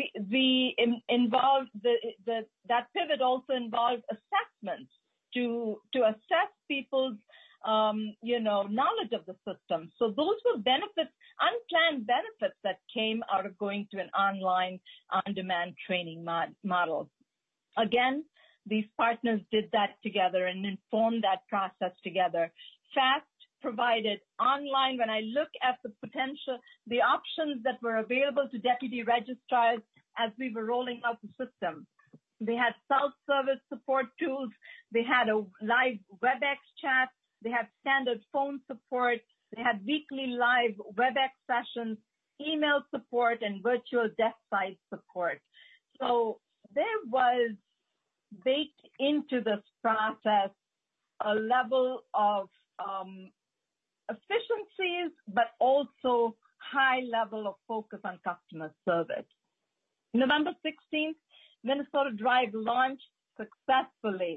That pivot also involved assessments to assess people's knowledge of the system. So those were benefits, unplanned benefits that came out of going to an online on-demand training model. Again, these partners did that together and informed that process together. FAST provided online, when I look at the potential, the options that were available to deputy registrars as we were rolling out the system. They had self-service support tools. They had a live WebEx chat. They had standard phone support. They had weekly live WebEx sessions, email support, and virtual desk site support. So there was baked into this process a level of efficiencies, but also high level of focus on customer service. November 16th, Minnesota Drive launched successfully,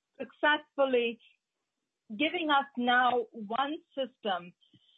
giving us now one system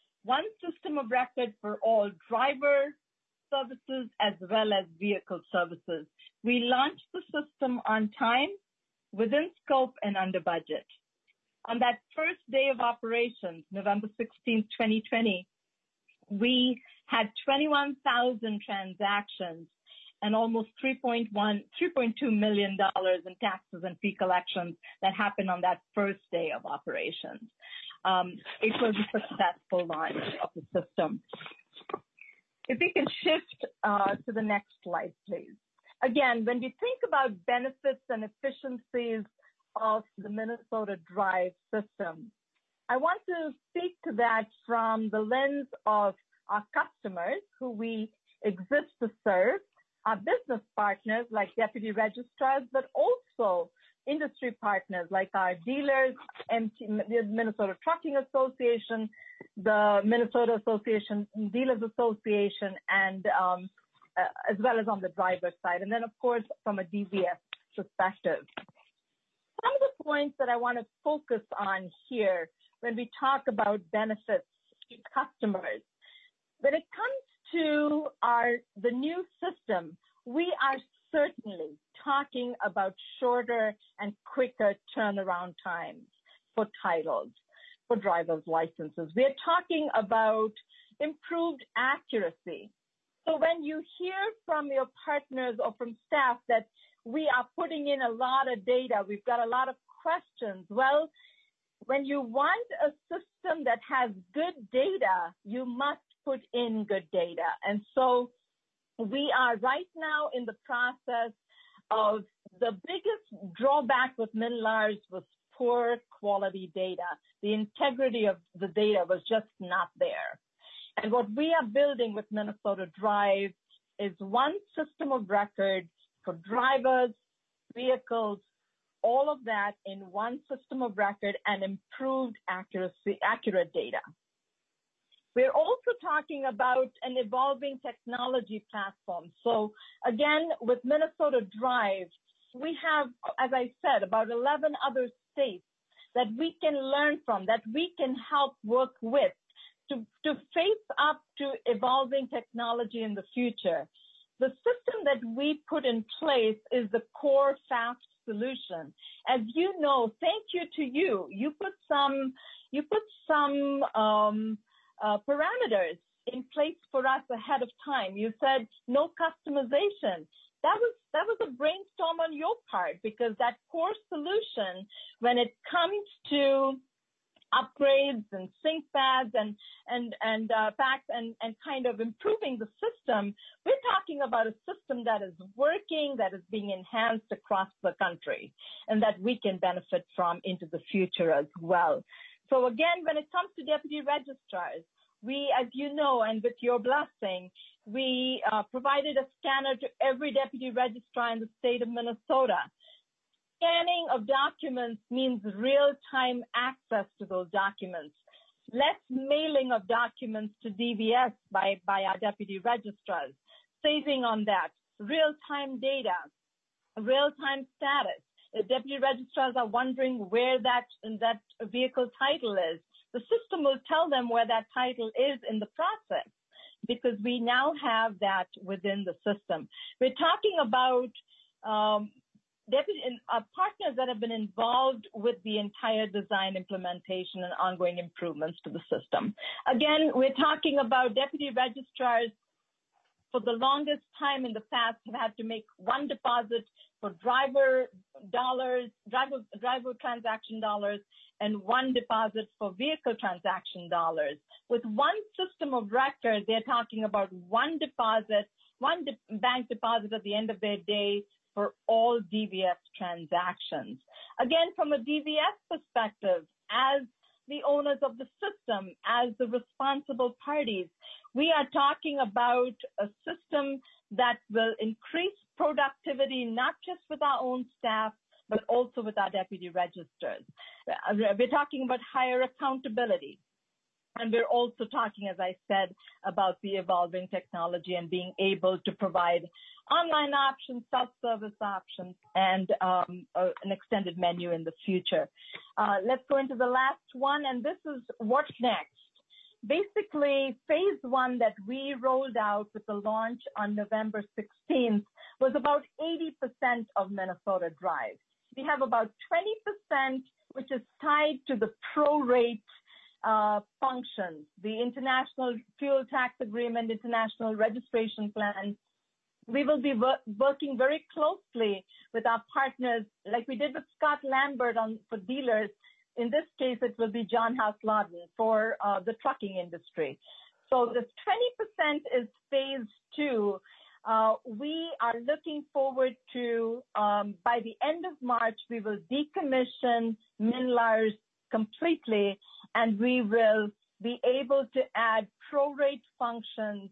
of record for all driver services as well as vehicle services. We launched the system on time, within scope, and under budget. On that first day of operations, November 16, 2020, we had 21,000 transactions and almost $3.2 million in taxes and fee collections that happened on that first day of operations. It was a successful launch of the system. If we can shift to the next slide, please. Again, when we think about benefits and efficiencies of the Minnesota Drive system, I want to speak to that from the lens of our customers who we exist to serve, our business partners like deputy registrars, but also industry partners like our dealers, the Minnesota Trucking Association, the Minnesota Dealers Association, and as well as on the driver's side. And then, of course, from a DVS perspective. Some of the points that I want to focus on here when we talk about benefits to customers, when it comes to the new system, we are certainly talking about shorter and quicker turnaround times for titles, for driver's licenses. We are talking about improved accuracy. So when you hear from your partners or from staff that we are putting in a lot of data, we've got a lot of questions, well, when you want a system that has good data, you must put in good data. And so we are right now in the process of the biggest drawback with MNLARS was poor quality data. The integrity of the data was just not there. And what we are building with Minnesota Drive is one system of record for drivers, vehicles, all of that in one system of record and improved accurate data. We're also talking about an evolving technology platform. So again, with Minnesota Drive, we have, as I said, about 11 other states that we can learn from, that we can help work with to face up to evolving technology in the future. The system that we put in place is the core FAST solution. As you know, thank you to you. You put some parameters in place for us ahead of time. You said no customization. That was a brainstorm on your part, because that core solution, when it comes to upgrades and sync pads and packs and kind of improving the system, we're talking about a system that is working, that is being enhanced across the country, and that we can benefit from into the future as well. So again, when it comes to deputy registrars, we, as you know, and with your blessing, we provided a scanner to every deputy registrar in the state of Minnesota. Scanning of documents means real-time access to those documents. Less mailing of documents to DVS by our deputy registrars. Saving on that. Real-time data. Real-time status. If deputy registrars are wondering where that vehicle title is, the system will tell them where that title is in the process, because we now have that within the system. We're talking about partners that have been involved with the entire design, implementation, and ongoing improvements to the system. Again, we're talking about deputy registrars for the longest time in the past have had to make one deposit for driver transaction dollars, and one deposit for vehicle transaction dollars. With one system of record, they're talking about one deposit, bank deposit at the end of their day for all DVS transactions. Again, from a DVS perspective, as the owners of the system as the responsible parties. We are talking about a system that will increase productivity, not just with our own staff, but also with our deputy registrars. We're talking about higher accountability. And we're also talking, as I said, about the evolving technology and being able to provide online options, self-service options, and an extended menu in the future. Let's go into the last one, and this is what's next. Basically, phase one that we rolled out with the launch on November 16th was about 80% of Minnesota Drive. We have about 20%, which is tied to the prorate functions, the International Fuel Tax Agreement, International Registration Plan. We will be working very closely with our partners, like we did with Scott Lambert for dealers. In this case, it will be John House Lawton for the trucking industry. So the 20% is phase two. We are looking forward to, by the end of March, we will decommission MNLARS completely, and we will be able to add prorate functions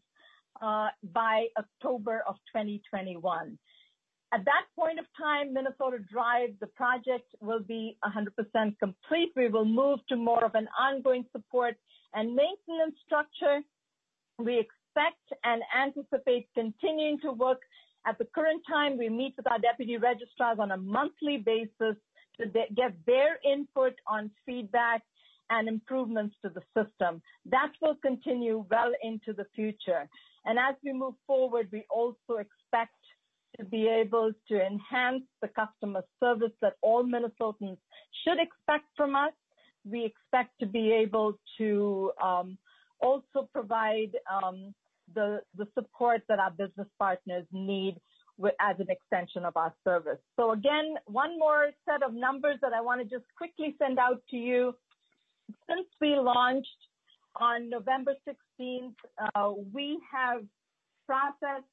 by October of 2021. At that point of time, Minnesota Drive, the project will be 100% complete. We will move to more of an ongoing support and maintenance structure. We expect and anticipate continuing to work. At the current time, we meet with our deputy registrars on a monthly basis to get their input on feedback and improvements to the system. That will continue well into the future. And as we move forward, we also expect to be able to enhance the customer service that all Minnesotans should expect from us. We expect to be able to also provide the support that our business partners need as an extension of our service. So again, one more set of numbers that I want to just quickly send out to you. Since we launched on November 16th, we have processed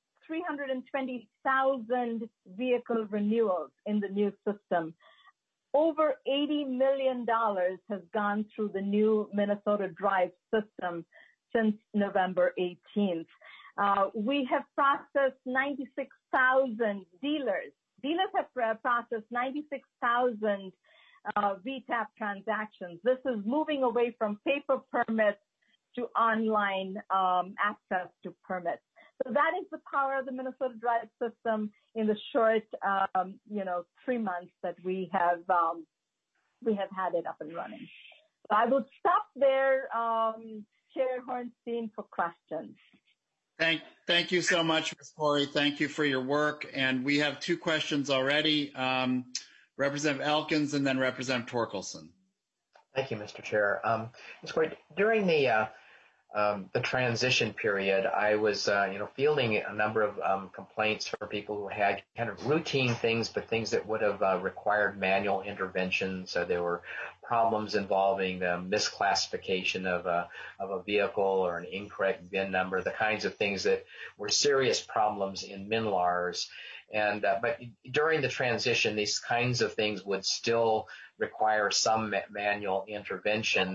320,000 vehicle renewals in the new system. Over $80 million has gone through the new Minnesota Drive system since November 18th. We have processed 96,000 dealers. Dealers have processed 96,000 VTAP transactions. This is moving away from paper permits to online access to permits. So that is the power of the Minnesota Drive system in the short, 3 months that we have had it up and running. So I will stop there, Chair Hornstein, for questions. Thank you so much, Ms. Corey. Thank you for your work. And we have 2 questions already. Representative Elkins and then Representative Torkelson. Thank you, Mr. Chair. Ms. Corey, during the transition period, I was, fielding a number of complaints from people who had kind of routine things, but things that would have required manual intervention. So there were problems involving the misclassification of a vehicle or an incorrect VIN number, the kinds of things that were serious problems in MNLARS. And but during the transition, these kinds of things would still require some manual intervention.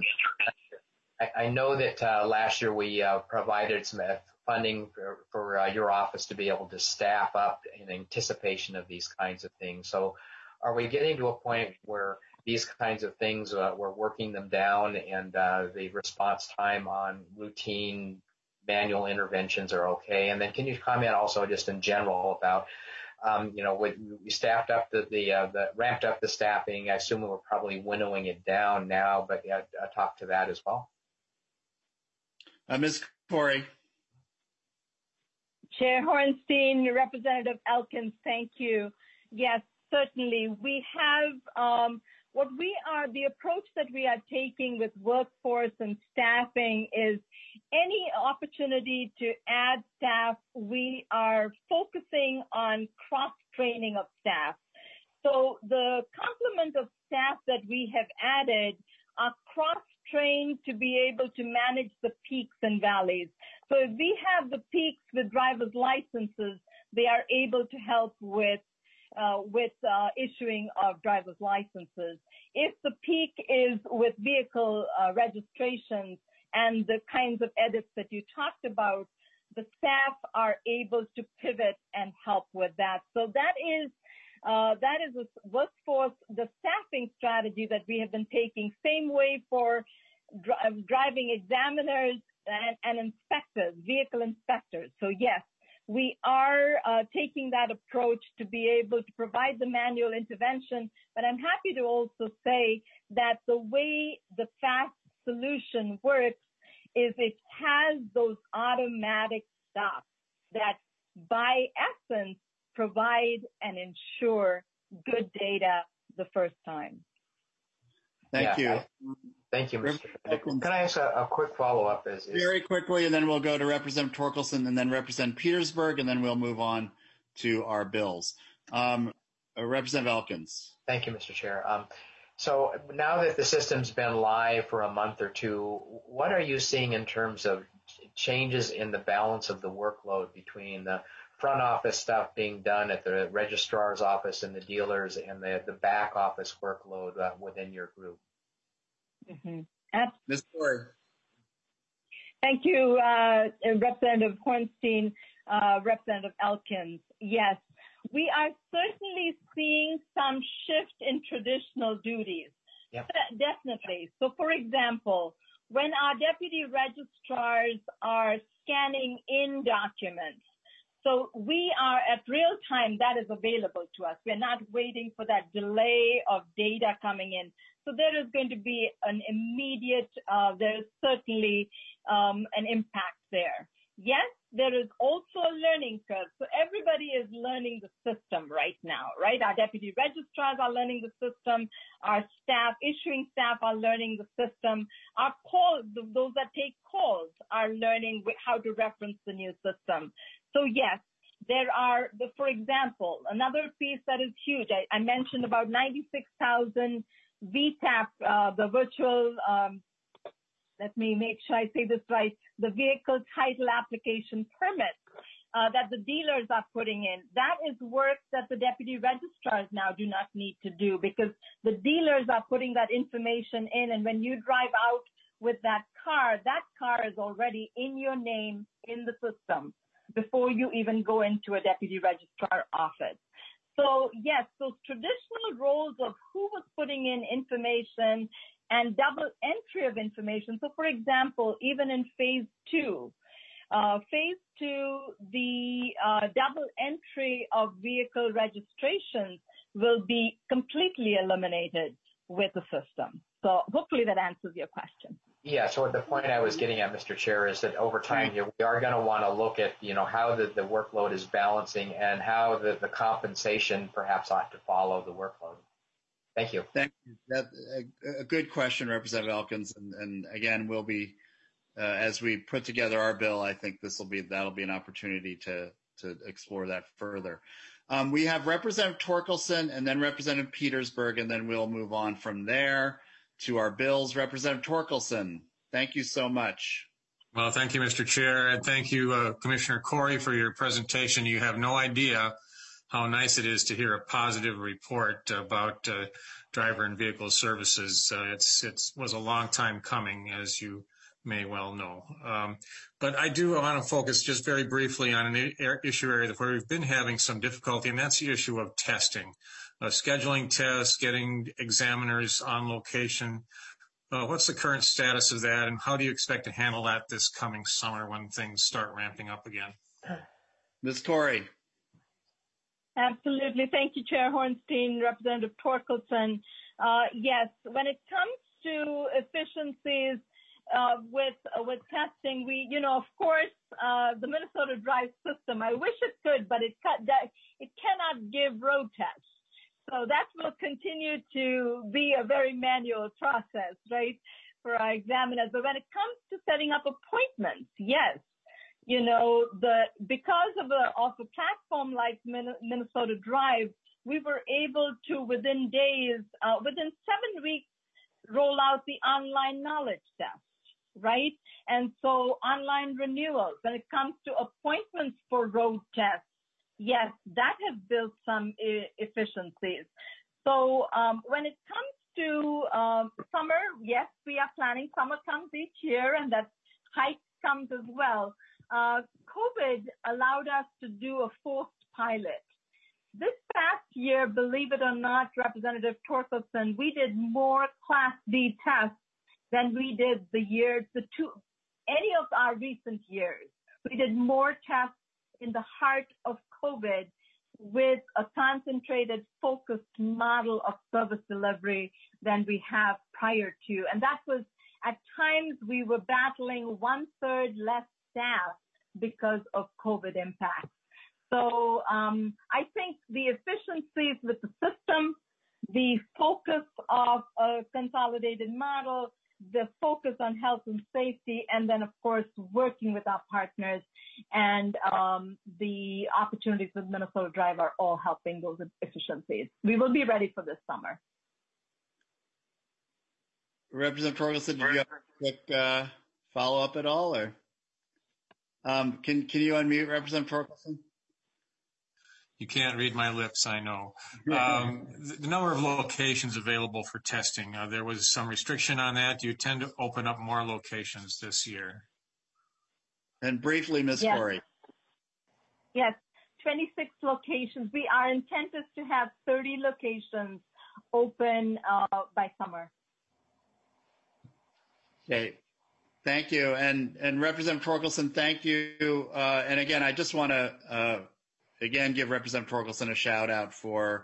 I know that last year we provided some funding for your office to be able to staff up in anticipation of these kinds of things. So are we getting to a point where these kinds of things, we're working them down and the response time on routine manual interventions are okay? And then can you comment also just in general about, we staffed up ramped up the staffing. I assume we're probably winnowing it down now, but talk to that as well. Ms. Corey. Chair Hornstein, Representative Elkins, thank you. Yes, certainly. We have the approach that we are taking with workforce and staffing is any opportunity to add staff, we are focusing on cross-training of staff. So the complement of staff that we have added are cross-trained to be able to manage the peaks and valleys. So if we have the peaks with driver's licenses, they are able to help with with issuing of driver's licenses. If the peak is with vehicle registrations and the kinds of edits that you talked about, the staff are able to pivot and help with that. So that is a workforce, the staffing strategy that we have been taking, same way for driving examiners and inspectors, vehicle inspectors. So yes, we are taking that approach to be able to provide the manual intervention, but I'm happy to also say that the way the FAST solution works is it has those automatic stops that by essence provide and ensure good data the first time. Thank you. Thank you, Mr. Can I ask a quick follow-up? Very quickly, and then we'll go to Representative Torkelson and then Representative Petersburg, and then we'll move on to our bills. Representative Elkins. Thank you, Mr. Chair. So now that the system's been live for a month or two, what are you seeing in terms of changes in the balance of the workload between the front office stuff being done at the registrar's office and the dealers and the back office workload within your group? Mm-hmm. Ms. Corey. Thank you, Representative Hornstein, Representative Elkins. Yes, we are certainly seeing some shift in traditional duties. Yep. Definitely. So, for example, when our deputy registrars are scanning in documents, so we are at real time, that is available to us. We're not waiting for that delay of data coming in. So there is going to be an immediate, there is certainly an impact there. Yes, there is also a learning curve. So everybody is learning the system right now, right? Our deputy registrars are learning the system. Our staff, issuing staff are learning the system. Our calls, those that take calls are learning how to reference the new system. So yes, there are, for example, another piece that is huge. I mentioned about 96,000 VTAP, the virtual, let me make sure I say this right, the vehicle title application permits that the dealers are putting in. That is work that the deputy registrars now do not need to do because the dealers are putting that information in. And when you drive out with that car is already in your name in the system before you even go into a deputy registrar office. So yes, those traditional roles of who was putting in information and double entry of information. So for example, even in phase two, the double entry of vehicle registrations will be completely eliminated with the system. So hopefully that answers your question. Yeah, so the point I was getting at, Mr. Chair, is that over time here, we are going to want to look at, how the workload is balancing and how the compensation perhaps ought to follow the workload. Thank you. Thank you. That's a good question, Representative Elkins. And again, we'll be, as we put together our bill, I think that'll be an opportunity to explore that further. We have Representative Torkelson and then Representative Petersburg, and then we'll move on from there to our bills. Representative Torkelson, thank you so much. Well, thank you, Mr. Chair, and thank you, Commissioner Corey, for your presentation. You have no idea how nice it is to hear a positive report about driver and vehicle services. It was a long time coming, as you may well know. But I do want to focus just very briefly on an issue area where we've been having some difficulty, and that's the issue of testing. Scheduling tests, getting examiners on location. What's the current status of that, and how do you expect to handle that this coming summer when things start ramping up again? Ms. Corey. Absolutely. Thank you, Chair Hornstein, Representative Torkelson. Yes, when it comes to efficiencies with testing, we, of course, the Minnesota Drive system, I wish it could, but it cannot give road tests. So that will continue to be a very manual process, right, for our examiners. But when it comes to setting up appointments, yes, because of a platform like Minnesota Drive, we were able to, within 7 weeks, roll out the online knowledge test, right? And so online renewals, when it comes to appointments for road tests, yes, that has built some efficiencies. So when it comes to summer, yes, we are planning. Summer comes each year, and that hike comes as well. COVID allowed us to do a forced pilot. This past year, believe it or not, Representative Torkelson, we did more Class D tests than we did any of our recent years. We did more tests in the heart of COVID with a concentrated, focused model of service delivery than we have prior to. And that was, at times, we were battling 1/3 less staff because of COVID impacts. So I think the efficiencies with the system, the focus of a consolidated model, the focus on health and safety, and then, of course, working with our partners and the opportunities with Minnesota Drive are all helping those efficiencies. We will be ready for this summer. Representative Torkelson, did you have a quick follow-up at all? Or can you unmute Representative Torkelson? You can't read my lips, I know. The number of locations available for testing, there was some restriction on that. Do you tend to open up more locations this year? And briefly, Ms. Corey. Yes, 26 locations. Our intent is to have 30 locations open by summer. Okay. Thank you. And Representative Torkelson, thank you. And again, I just want to again give Representative Torkelson a shout out for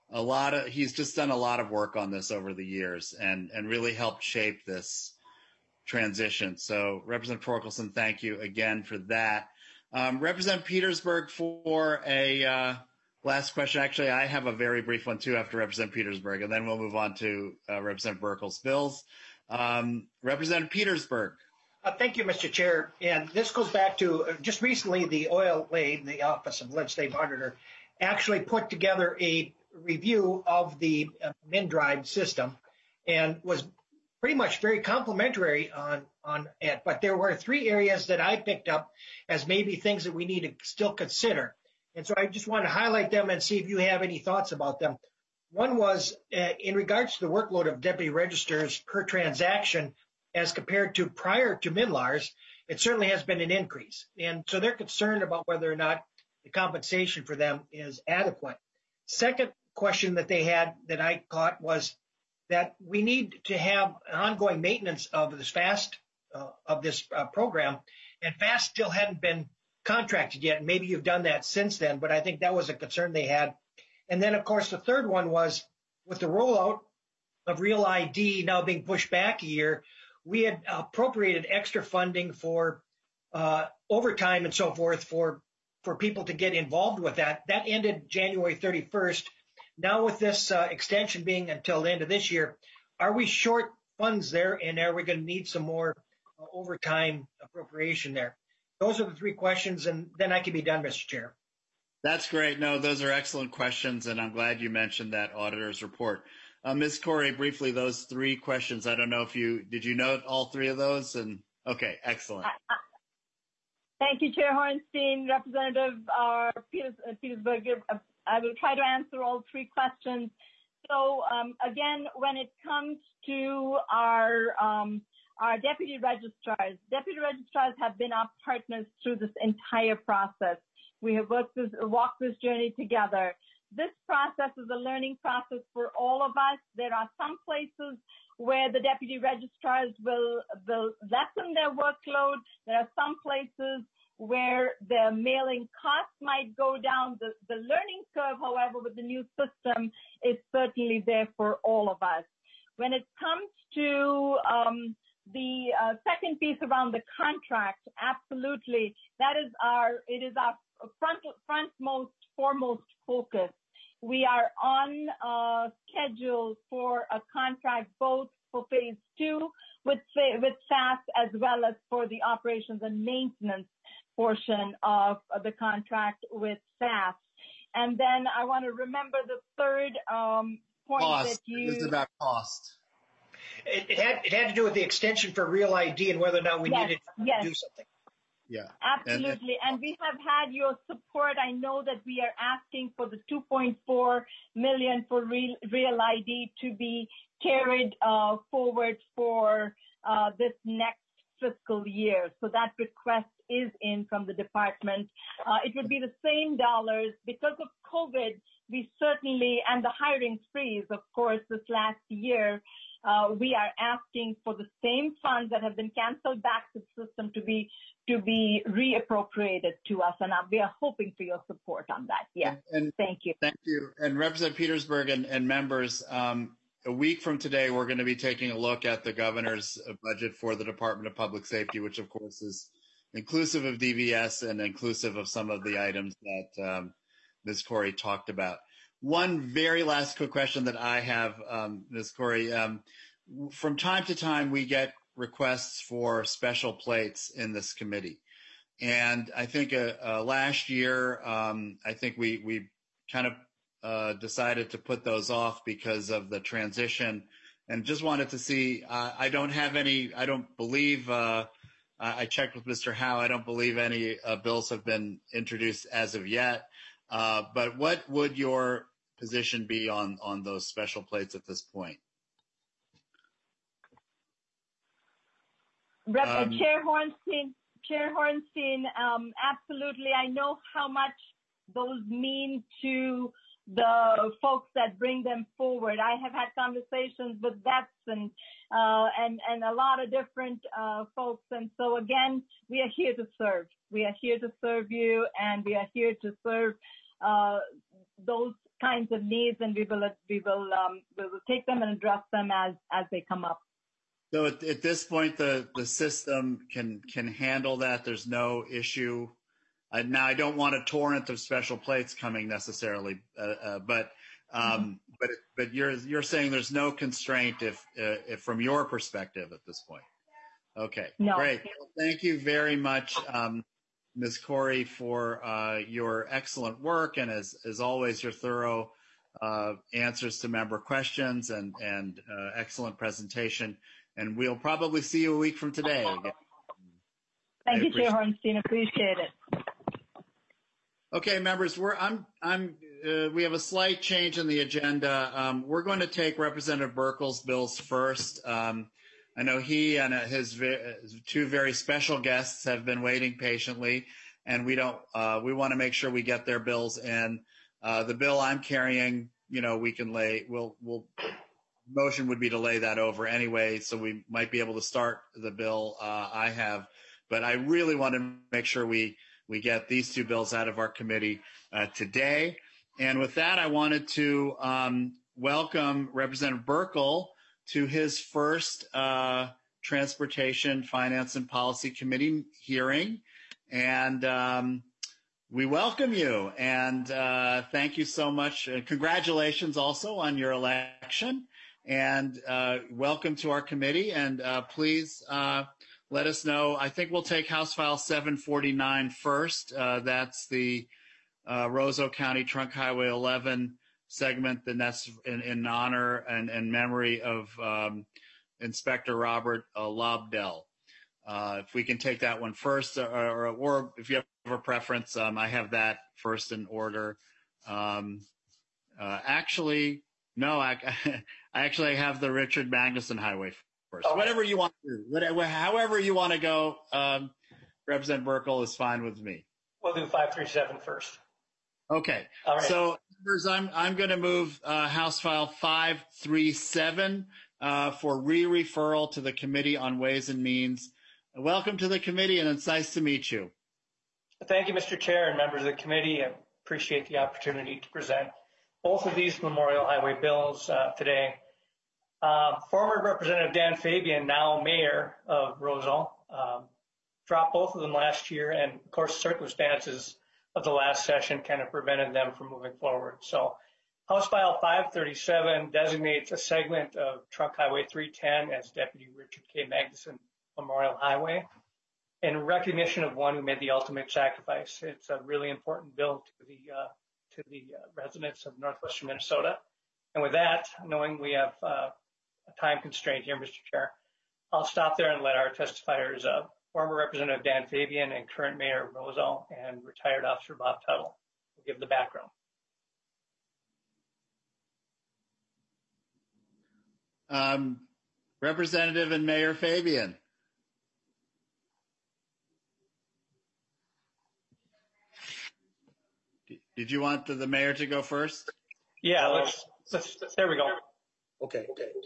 he's just done a lot of work on this over the years and really helped shape this transition. So Representative Torkelson, thank you again for that. Representative Petersburg for a last question. Actually, I have a very brief one too after Representative Petersburg, and then we'll move on to Representative Buerkel's bills. Representative Petersburg. Thank you, Mr. Chair. And this goes back to just recently, the OLA, the Office of Legislative Auditor, actually put together a review of the MnDRIVE system and was pretty much very complimentary on it. But there were 3 areas that I picked up as maybe things that we need to still consider. And so I just want to highlight them and see if you have any thoughts about them. One was in regards to the workload of deputy registers per transaction as compared to prior to MNLARS, it certainly has been an increase. And so they're concerned about whether or not the compensation for them is adequate. Second question that they had that I caught was that we need to have ongoing maintenance of this FAST, program, and FAST still hadn't been contracted yet. Maybe you've done that since then, but I think that was a concern they had. And then, of course, the third one was with the rollout of Real ID now being pushed back a year, we had appropriated extra funding for overtime and so forth for people to get involved with that. That ended January 31st. Now with this extension being until the end of this year, are we short funds there, and are we going to need some more overtime appropriation there? Those are the 3 questions, and then I can be done, Mr. Chair. That's great. No, those are excellent questions, and I'm glad you mentioned that auditor's report. Ms. Corey, briefly, those 3 questions. I don't know if did you note all 3 of those? And okay, excellent. Thank you, Chair Hornstein, Representative Petersburg. I will try to answer all 3 questions. So again, when it comes to our deputy registrars have been our partners through this entire process. We have walked this journey together. This process is a learning process for all of us. There are some places where the deputy registrars will lessen their workload. There are some places where the mailing costs might go down. The learning curve, however, with the new system is certainly there for all of us. When it comes to the second piece around the contract, absolutely, it is our foremost focus. We are on schedule for a contract both for phase 2 with FAST as well as for the operations and maintenance portion of the contract with FAST. And then I want to remember the third point cost. That you... It's about cost. It had to do with the extension for Real ID and whether or not we needed to do something. Yeah. Absolutely. And we have had your support. I know that we are asking for the $2.4 million for Real ID to be carried forward for this next fiscal year. So that request is in from the department. It would be the same dollars. Because of COVID, we certainly, and the hiring freeze, of course, this last year, we are asking for the same funds that have been canceled back to the system to be reappropriated to us, and we are hoping for your support on that. Yes, and thank you. Thank you. And Representative Petersburg and members, a week from today, we're going to be taking a look at the governor's budget for the Department of Public Safety, which of course is inclusive of DVS and inclusive of some of the items that Ms. Corey talked about. One very last quick question that I have, Ms. Corey. From time to time, we get requests for special plates in this committee. And I think last year, I think we kind of decided to put those off because of the transition, and just wanted to see, I don't believe, I checked with Mr. Howe, I don't believe any bills have been introduced as of yet. But what would your position be on those special plates at this point? Chair Hornstein, absolutely. I know how much those mean to the folks that bring them forward. I have had conversations with vets and a lot of different folks. And so again, we are here to serve. We are here to serve you, and we are here to serve those kinds of needs, and we will take them and address them as they come up. So at this point, the system can handle that. There's no issue. Now, I don't want a torrent of special plates coming necessarily, but you're saying there's no constraint if from your perspective at this point. Okay, no. Great. Well, thank you very much, Ms. Corey, for your excellent work, and as always, your thorough answers to member questions and excellent presentation. And we'll probably see you a week from today again. Thank you, Chair Hornstein. Appreciate it. Okay, members, we have a slight change in the agenda. We're going to take Representative Buerkel's bills first. I know he and his two very special guests have been waiting patiently, and we want to make sure we get their bills in. The bill I'm carrying, we can motion would be to lay that over anyway, so we might be able to start the bill I have. But I really want to make sure we get these two bills out of our committee today. And with that, I wanted to welcome Representative Buerkel to his first Transportation, Finance, and Policy Committee hearing. And we welcome you, and thank you so much. Congratulations also on your election. And welcome to our committee, and please let us know. I think we'll take House File 749 first. That's the Roseau County Trunk Highway 11 segment, and that's in honor and memory of Inspector Robert Lobdell. If we can take that one first, or if you have a preference, I have that first in order. Actually, no, I actually have the Richard Magnuson Highway first. Okay. Whatever you want to do, however you want to go, Representative Buerkel is fine with me. We'll do 537 first. Okay. All right. So, members, I'm going to move House File 537 for re-referral to the Committee on Ways and Means. Welcome to the committee, and it's nice to meet you. Thank you, Mr. Chair and members of the committee. I appreciate the opportunity to present both of these Memorial Highway bills today. Former Representative Dan Fabian, now Mayor of Roseau, dropped both of them last year, and of course circumstances of the last session kind of prevented them from moving forward. So House File 537 designates a segment of Trunk Highway 310 as Deputy Richard K. Magnuson Memorial Highway in recognition of one who made the ultimate sacrifice. It's a really important bill to the residents of northwestern Minnesota. And with that, knowing we have a time constraint here, Mr. Chair, I'll stop there and let our testifiers former Representative Dan Fabian and current Mayor Roseau and retired Officer Bob Tuttle. We'll give the background. Representative and Mayor Fabian. Did you want the mayor to go first? Yeah, let's there we go. Okay.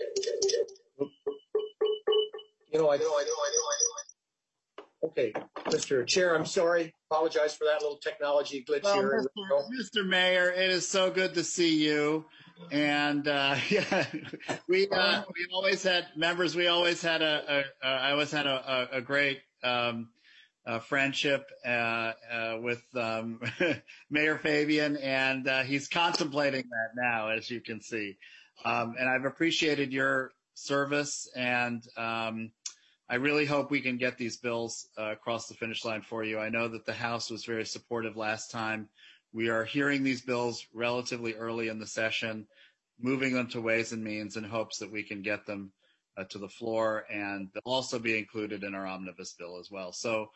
Okay, Mr. Chair, I'm sorry. Apologize for that little technology glitch here. Mr. Mayor, it is so good to see you. And yeah, we always had members. We always had I always had a great friendship with Mayor Fabian, and he's contemplating that now, as you can see. And I've appreciated your service, and I really hope we can get these bills across the finish line for you. I know that the House was very supportive last time. We are hearing these bills relatively early in the session, moving them to Ways and Means in hopes that we can get them to the floor, and they'll also be included in our omnibus bill as well. So,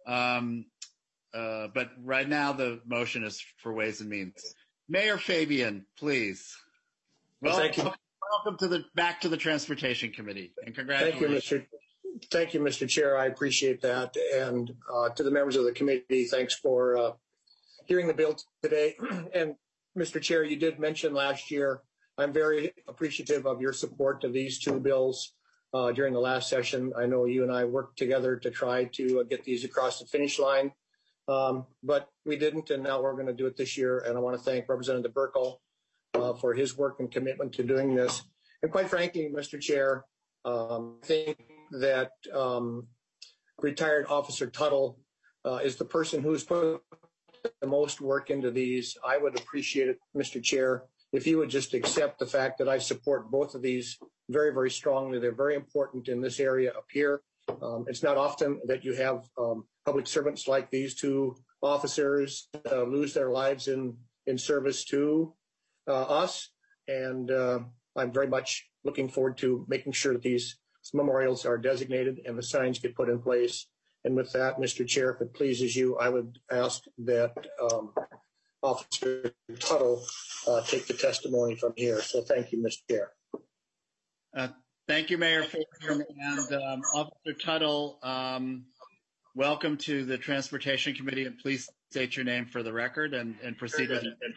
but right now the motion is for Ways and Means. Mayor Fabian, please. Well, thank you. Welcome back to the Transportation Committee, and congratulations. Thank you, Mr. Chair. I appreciate that. And to the members of the committee, thanks for hearing the bill today. And Mr. Chair, you did mention last year, I'm very appreciative of your support of these two bills during the last session. I know you and I worked together to try to get these across the finish line, but we didn't, and now we're going to do it this year. And I want to thank Representative Burkle for his work and commitment to doing this. And quite frankly, Mr. Chair, I think that retired Officer Tuttle is the person who's put the most work into these. I would appreciate it, Mr. Chair, if you would just accept the fact that I support both of these very, very strongly. They're very important in this area up here. It's not often that you have public servants like these two officers lose their lives in service to us. And I'm very much looking forward to making sure that these memorials are designated and the signs get put in place. And with that, Mr. Chair, if it pleases you, I would ask that Officer Tuttle take the testimony from here. So thank you, Mr. Chair. Thank you, Mayor Fabian, and Officer Tuttle. Welcome to the Transportation Committee, and please state your name for the record and proceed.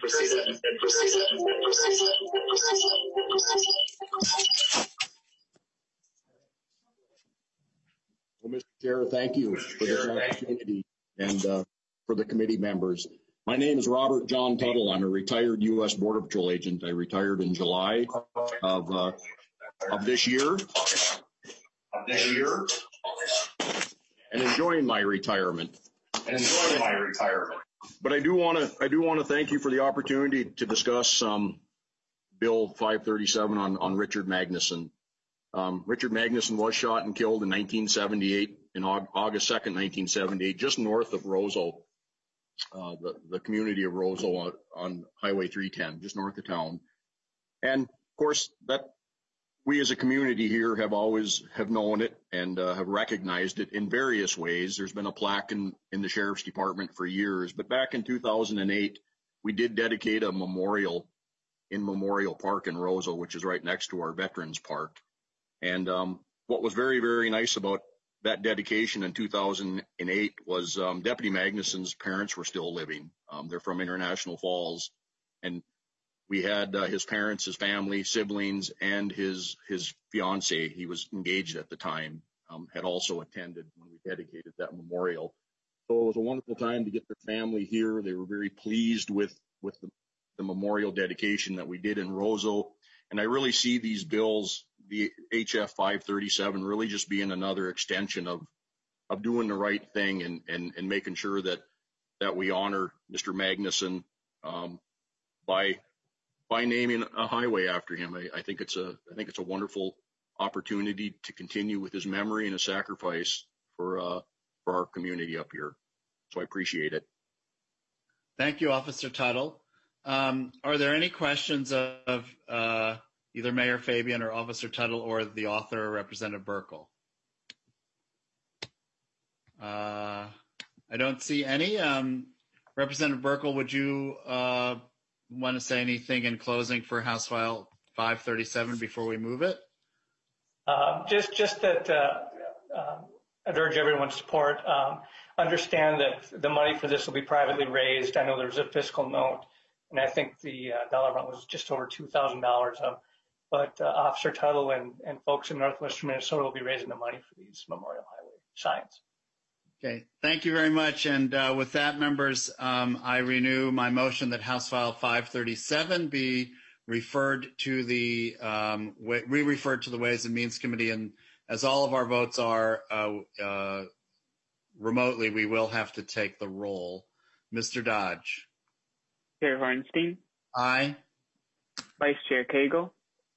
Well, Mr. Chair, thank you for this opportunity and for the committee members. My name is Robert John Tuttle. I'm a retired U.S. Border Patrol agent. I retired in July of this year. And enjoying my retirement. But I do want to thank you for the opportunity to discuss Bill 537 on Richard Magnuson. Richard Magnuson was shot and killed in 1978, in August 2nd, 1978, just north of Roseau, the community of Roseau on Highway 310, just north of town. And of course, that we as a community here have known it and have recognized it in various ways. There's been a plaque in the Sheriff's Department for years, but back in 2008, we did dedicate a memorial in Memorial Park in Roseau, which is right next to our Veterans Park. And what was very, very nice about that dedication in 2008 was Deputy Magnuson's parents were still living. They're from International Falls, and we had his parents, his family, siblings, and his fiance. He was engaged at the time, had also attended when we dedicated that memorial. So it was a wonderful time to get their family here. They were very pleased with the memorial dedication that we did in Roseau. And I really see these bills, the HF 537, really just being another extension of doing the right thing and making sure that we honor Mr. Magnuson by naming a highway after him. I think it's a wonderful opportunity to continue with his memory and his sacrifice for our community up here. So I appreciate it. Thank you, Officer Tuttle. Are there any questions of either Mayor Fabian or Officer Tuttle or the author, Representative Burkle? I don't see any. Representative Burkle, would you want to say anything in closing for House File 537 before we move it? Just that I'd urge everyone's support. Understand that the money for this will be privately raised. I know there's a fiscal note, and I think the dollar amount was just over $2,000. But Officer Tuttle and folks in northwestern Minnesota will be raising the money for these Memorial Highway signs. Okay, thank you very much. And with that, members, I renew my motion that House File 537 be referred to the re-referred to the Ways and Means Committee. And as all of our votes are remotely, we will have to take the roll. Mr. Dodge. Chair Hornstein. Aye. Vice Chair Cagle.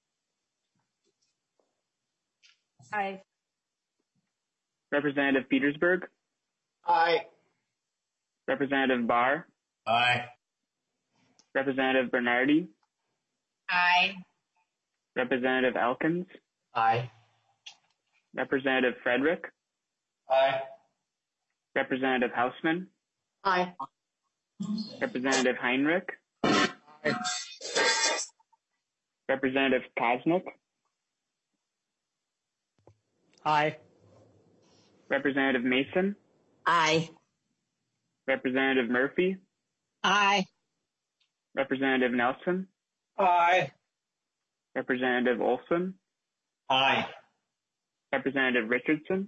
Aye. Representative Petersburg. Aye. Representative Barr. Aye. Representative Bernardi. Aye. Representative Elkins. Aye. Representative Frederick. Aye. Representative Hausman. Aye. Representative Heinrich. Aye. Representative Koznick. Aye. Representative Mason. Aye. Representative Murphy. Aye. Representative Nelson. Aye. Representative Olson. Aye. Representative Richardson.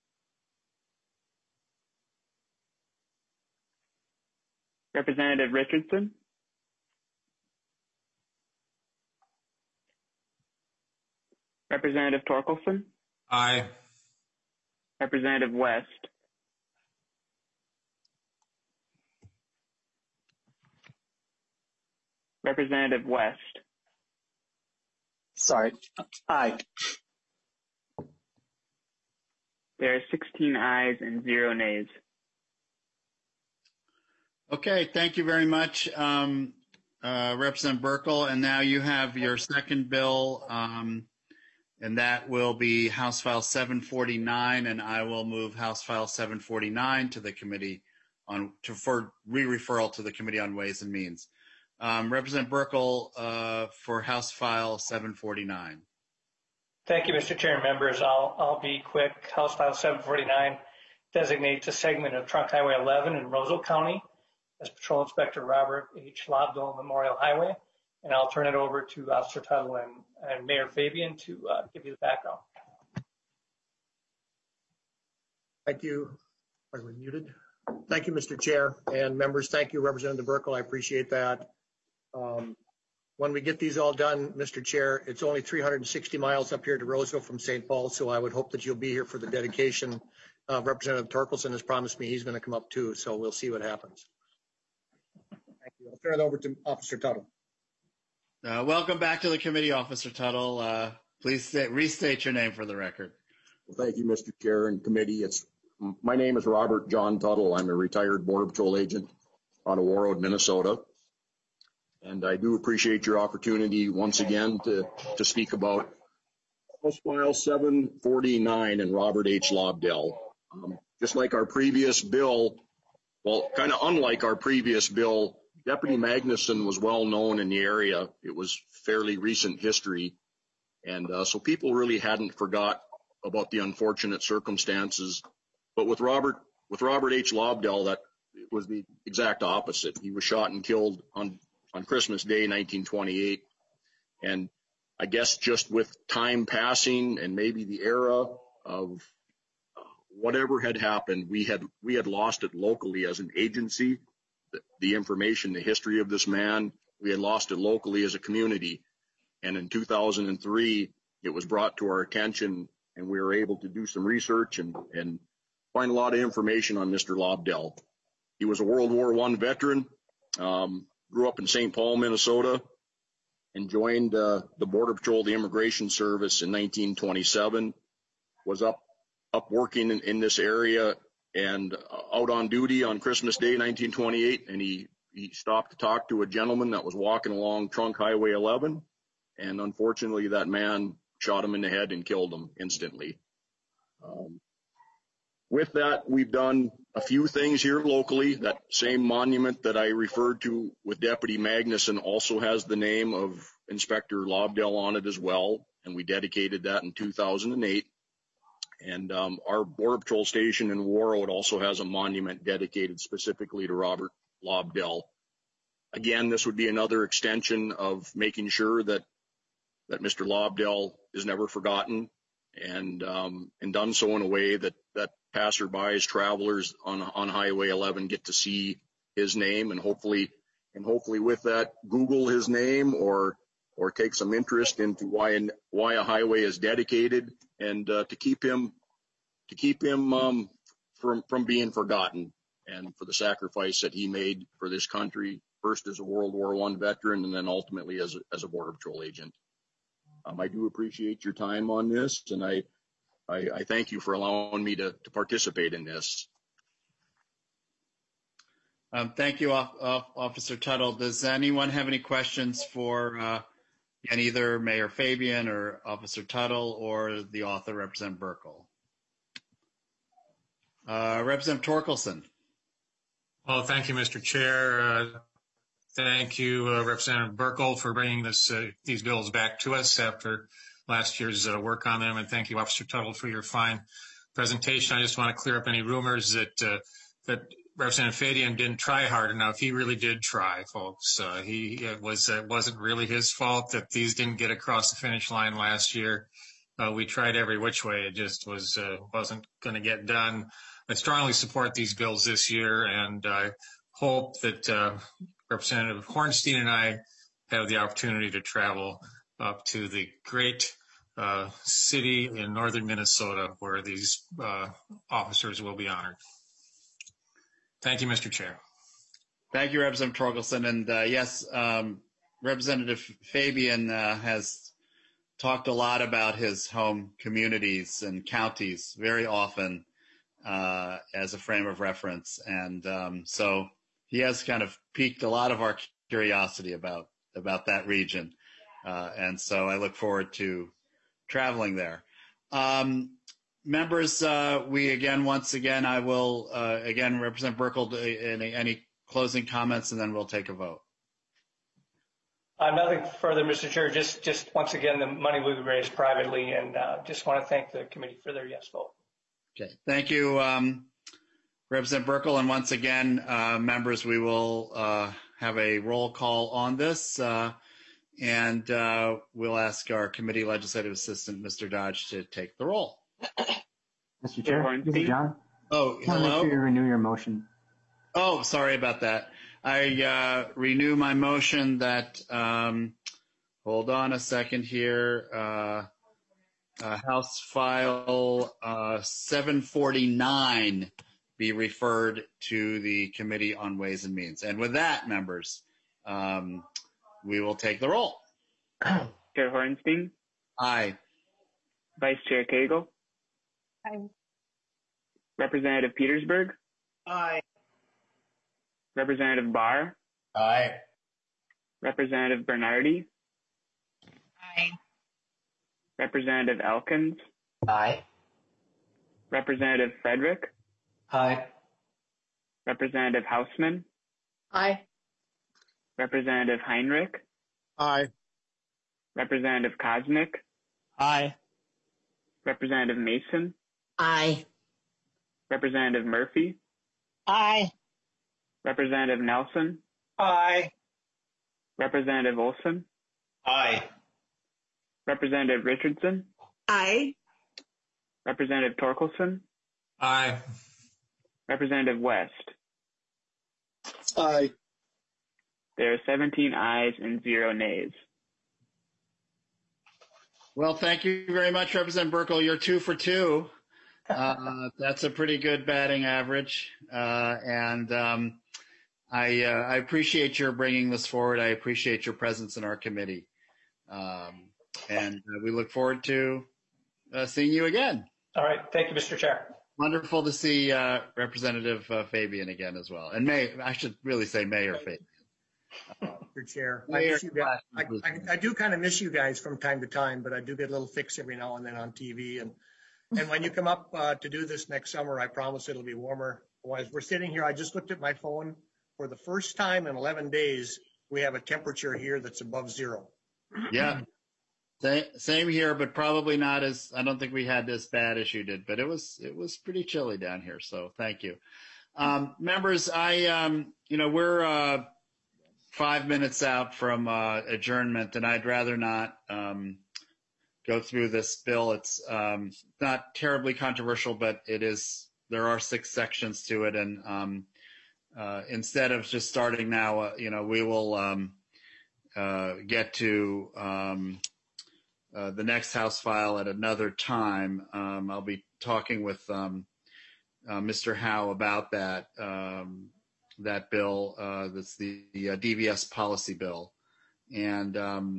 Representative Richardson. Representative Torkelson. Aye. Representative West. Representative West. Sorry. Aye. There are 16 ayes and 0 nays. Okay, thank you very much, Representative Burkle. And now you have your second bill, and that will be House File 749, and I will move House File 749 to the committee for re-referral to the Committee on Ways and Means. Representative Burkle for House File 749. Thank you, Mr. Chair and members. I'll be quick. House File 749 designates a segment of Trunk Highway 11 in Roseville County as Patrol Inspector Robert H. Lobdell Memorial Highway. And I'll turn it over to Officer Tuttle and Mayor Fabian to give you the background. Thank you. Are we muted? Thank you, Mr. Chair and members. Thank you, Representative Burkle. I appreciate that. When we get these all done, Mr. Chair, it's only 360 miles up here to Roseville from St. Paul, so I would hope that you'll be here for the dedication. Representative Torkelson has promised me he's going to come up too, so we'll see what happens. Thank you. I'll turn it over to Officer Tuttle. Welcome back to the committee, Officer Tuttle. Please restate your name for the record. Well, thank you, Mr. Chair and committee. My name is Robert John Tuttle. I'm a retired Border Patrol agent out of Warroad, Minnesota. And I do appreciate your opportunity once again to speak about House File 749 and Robert H. Lobdell. Just like our previous bill, well, kind of unlike our previous bill, Deputy Magnuson was well known in the area. It was fairly recent history. And so people really hadn't forgot about the unfortunate circumstances. But with Robert H. Lobdell, that it was the exact opposite. He was shot and killed on Christmas Day, 1928. And I guess just with time passing and maybe the era of whatever had happened, we had lost it locally as an agency, the information, the history of this man. We had lost it locally as a community. And in 2003, it was brought to our attention, and we were able to do some research and find a lot of information on Mr. Lobdell. He was a World War I veteran, grew up in St. Paul, Minnesota, and joined the Border Patrol, the Immigration Service in 1927, was up working in this area and out on duty on Christmas Day, 1928, and he stopped to talk to a gentleman that was walking along Trunk Highway 11, and unfortunately that man shot him in the head and killed him instantly. With that, we've done A few things here locally. That same monument that I referred to with Deputy Magnuson also has the name of Inspector Lobdell on it as well, and we dedicated that in 2008. And our Border Patrol station in Warroad also has a monument dedicated specifically to Robert Lobdell. Again, this would be another extension of making sure that Mr. Lobdell is never forgotten, and done so in a way that passerbys, travelers on Highway 11 get to see his name, and hopefully with that Google his name or take some interest into why a highway is dedicated, and to keep him from being forgotten, and for the sacrifice that he made for this country, first as a World War I veteran and then ultimately as a Border Patrol agent. I do appreciate your time on this, and I thank you for allowing me to participate in this. Thank you, Officer Tuttle. Does anyone have any questions for either Mayor Fabian or Officer Tuttle or the author, Representative Burkle? Representative Torkelson. Well, thank you, Mr. Chair. Thank you, Representative Burkle, for bringing these bills back to us after last year's work on them. And thank you, Officer Tuttle, for your fine presentation. I just want to clear up any rumors that Representative Fabian didn't try hard enough. He really did try, folks. It wasn't really his fault that these didn't get across the finish line last year. We tried every which way. It just wasn't going to get done. I strongly support these bills this year, and I hope that Representative Hornstein and I have the opportunity to travel up to the great city in northern Minnesota where these officers will be honored. Thank you, Mr. Chair. Thank you, Representative Torkelson. And yes, Representative Fabian has talked a lot about his home communities and counties very often as a frame of reference. And so he has kind of piqued a lot of our curiosity about that region. And so I look forward to traveling there. Members, once again, I will, Representative Burkle, any closing comments, and then we'll take a vote. Nothing further, Mr. Chair. Just once again, the money will be raised privately, and just want to thank the committee for their yes vote. Okay, thank you, Representative Burkle. And once again, members, we will have a roll call on this, and we'll ask our committee legislative assistant, Mr. Dodge, to take the roll. Mr. Chair, this is John. Oh, hello. Make sure you renew your motion. Oh, sorry about that. I renew my motion that, hold on a second here, House File 749 be referred to the Committee on Ways and Means. And with that, members, we will take the roll. Chair Hornstein? Aye. Vice Chair Cagle? Aye. Representative Petersburg? Aye. Representative Barr? Aye. Representative Bernardi? Aye. Representative Elkins? Aye. Representative Frederick? Aye. Representative Hausman? Aye. Representative Heinrich? Aye. Representative Koznick? Aye. Representative Mason? Aye. Representative Murphy? Aye. Representative Nelson? Aye. Representative Olson? Aye. Representative Richardson? Aye. Representative Torkelson? Aye. Representative West? Aye. There are 17 ayes and 0 nays. Well, thank you very much, Representative Burkle. You're 2 for 2. That's a pretty good batting average. And I appreciate your bringing this forward. I appreciate your presence in our committee. And we look forward to seeing you again. All right. Thank you, Mr. Chair. Wonderful to see Representative Fabian again as well. And I should really say Mayor Fabian. Mr. Chair, I do kind of miss you guys from time to time, but I do get a little fix every now and then on TV, and And when you come up to do this next summer, I promise it'll be warmer. As we're sitting here, I just looked at my phone. For the first time in 11 days, we have a temperature here that's above zero. Yeah. Same here, but probably not as, I don't think we had this bad as you did, but it was pretty chilly down here. So thank you. Members, we're 5 minutes out from adjournment, and I'd rather not go through this bill. It's not terribly controversial, but there are 6 sections to it. And instead of just starting now, we will get to the next House file at another time. I'll be talking with Mr. Howe about that bill. That's the DVS policy bill. And,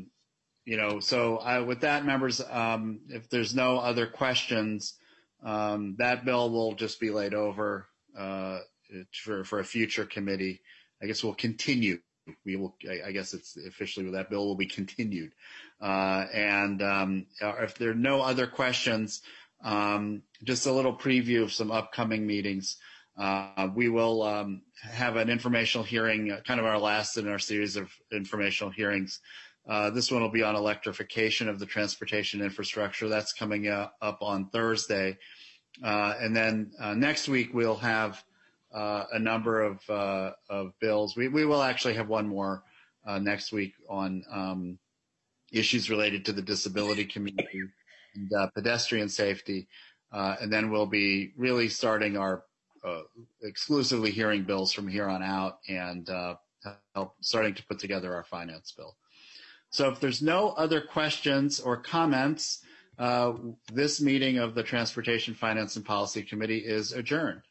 so with that, members, if there's no other questions, that bill will just be laid over for a future committee. I guess we'll continue. I guess it's officially that bill will be continued. If there are no other questions, just a little preview of some upcoming meetings. We will have an informational hearing, kind of our last in our series of informational hearings. This one will be on electrification of the transportation infrastructure. That's coming up on Thursday. And then next week we'll have a number of bills. We will actually have one more next week on issues related to the disability community and pedestrian safety. And then we'll be really starting our exclusively hearing bills from here on out and starting to put together our finance bill. So if there's no other questions or comments, this meeting of the Transportation, Finance, and Policy Committee is adjourned.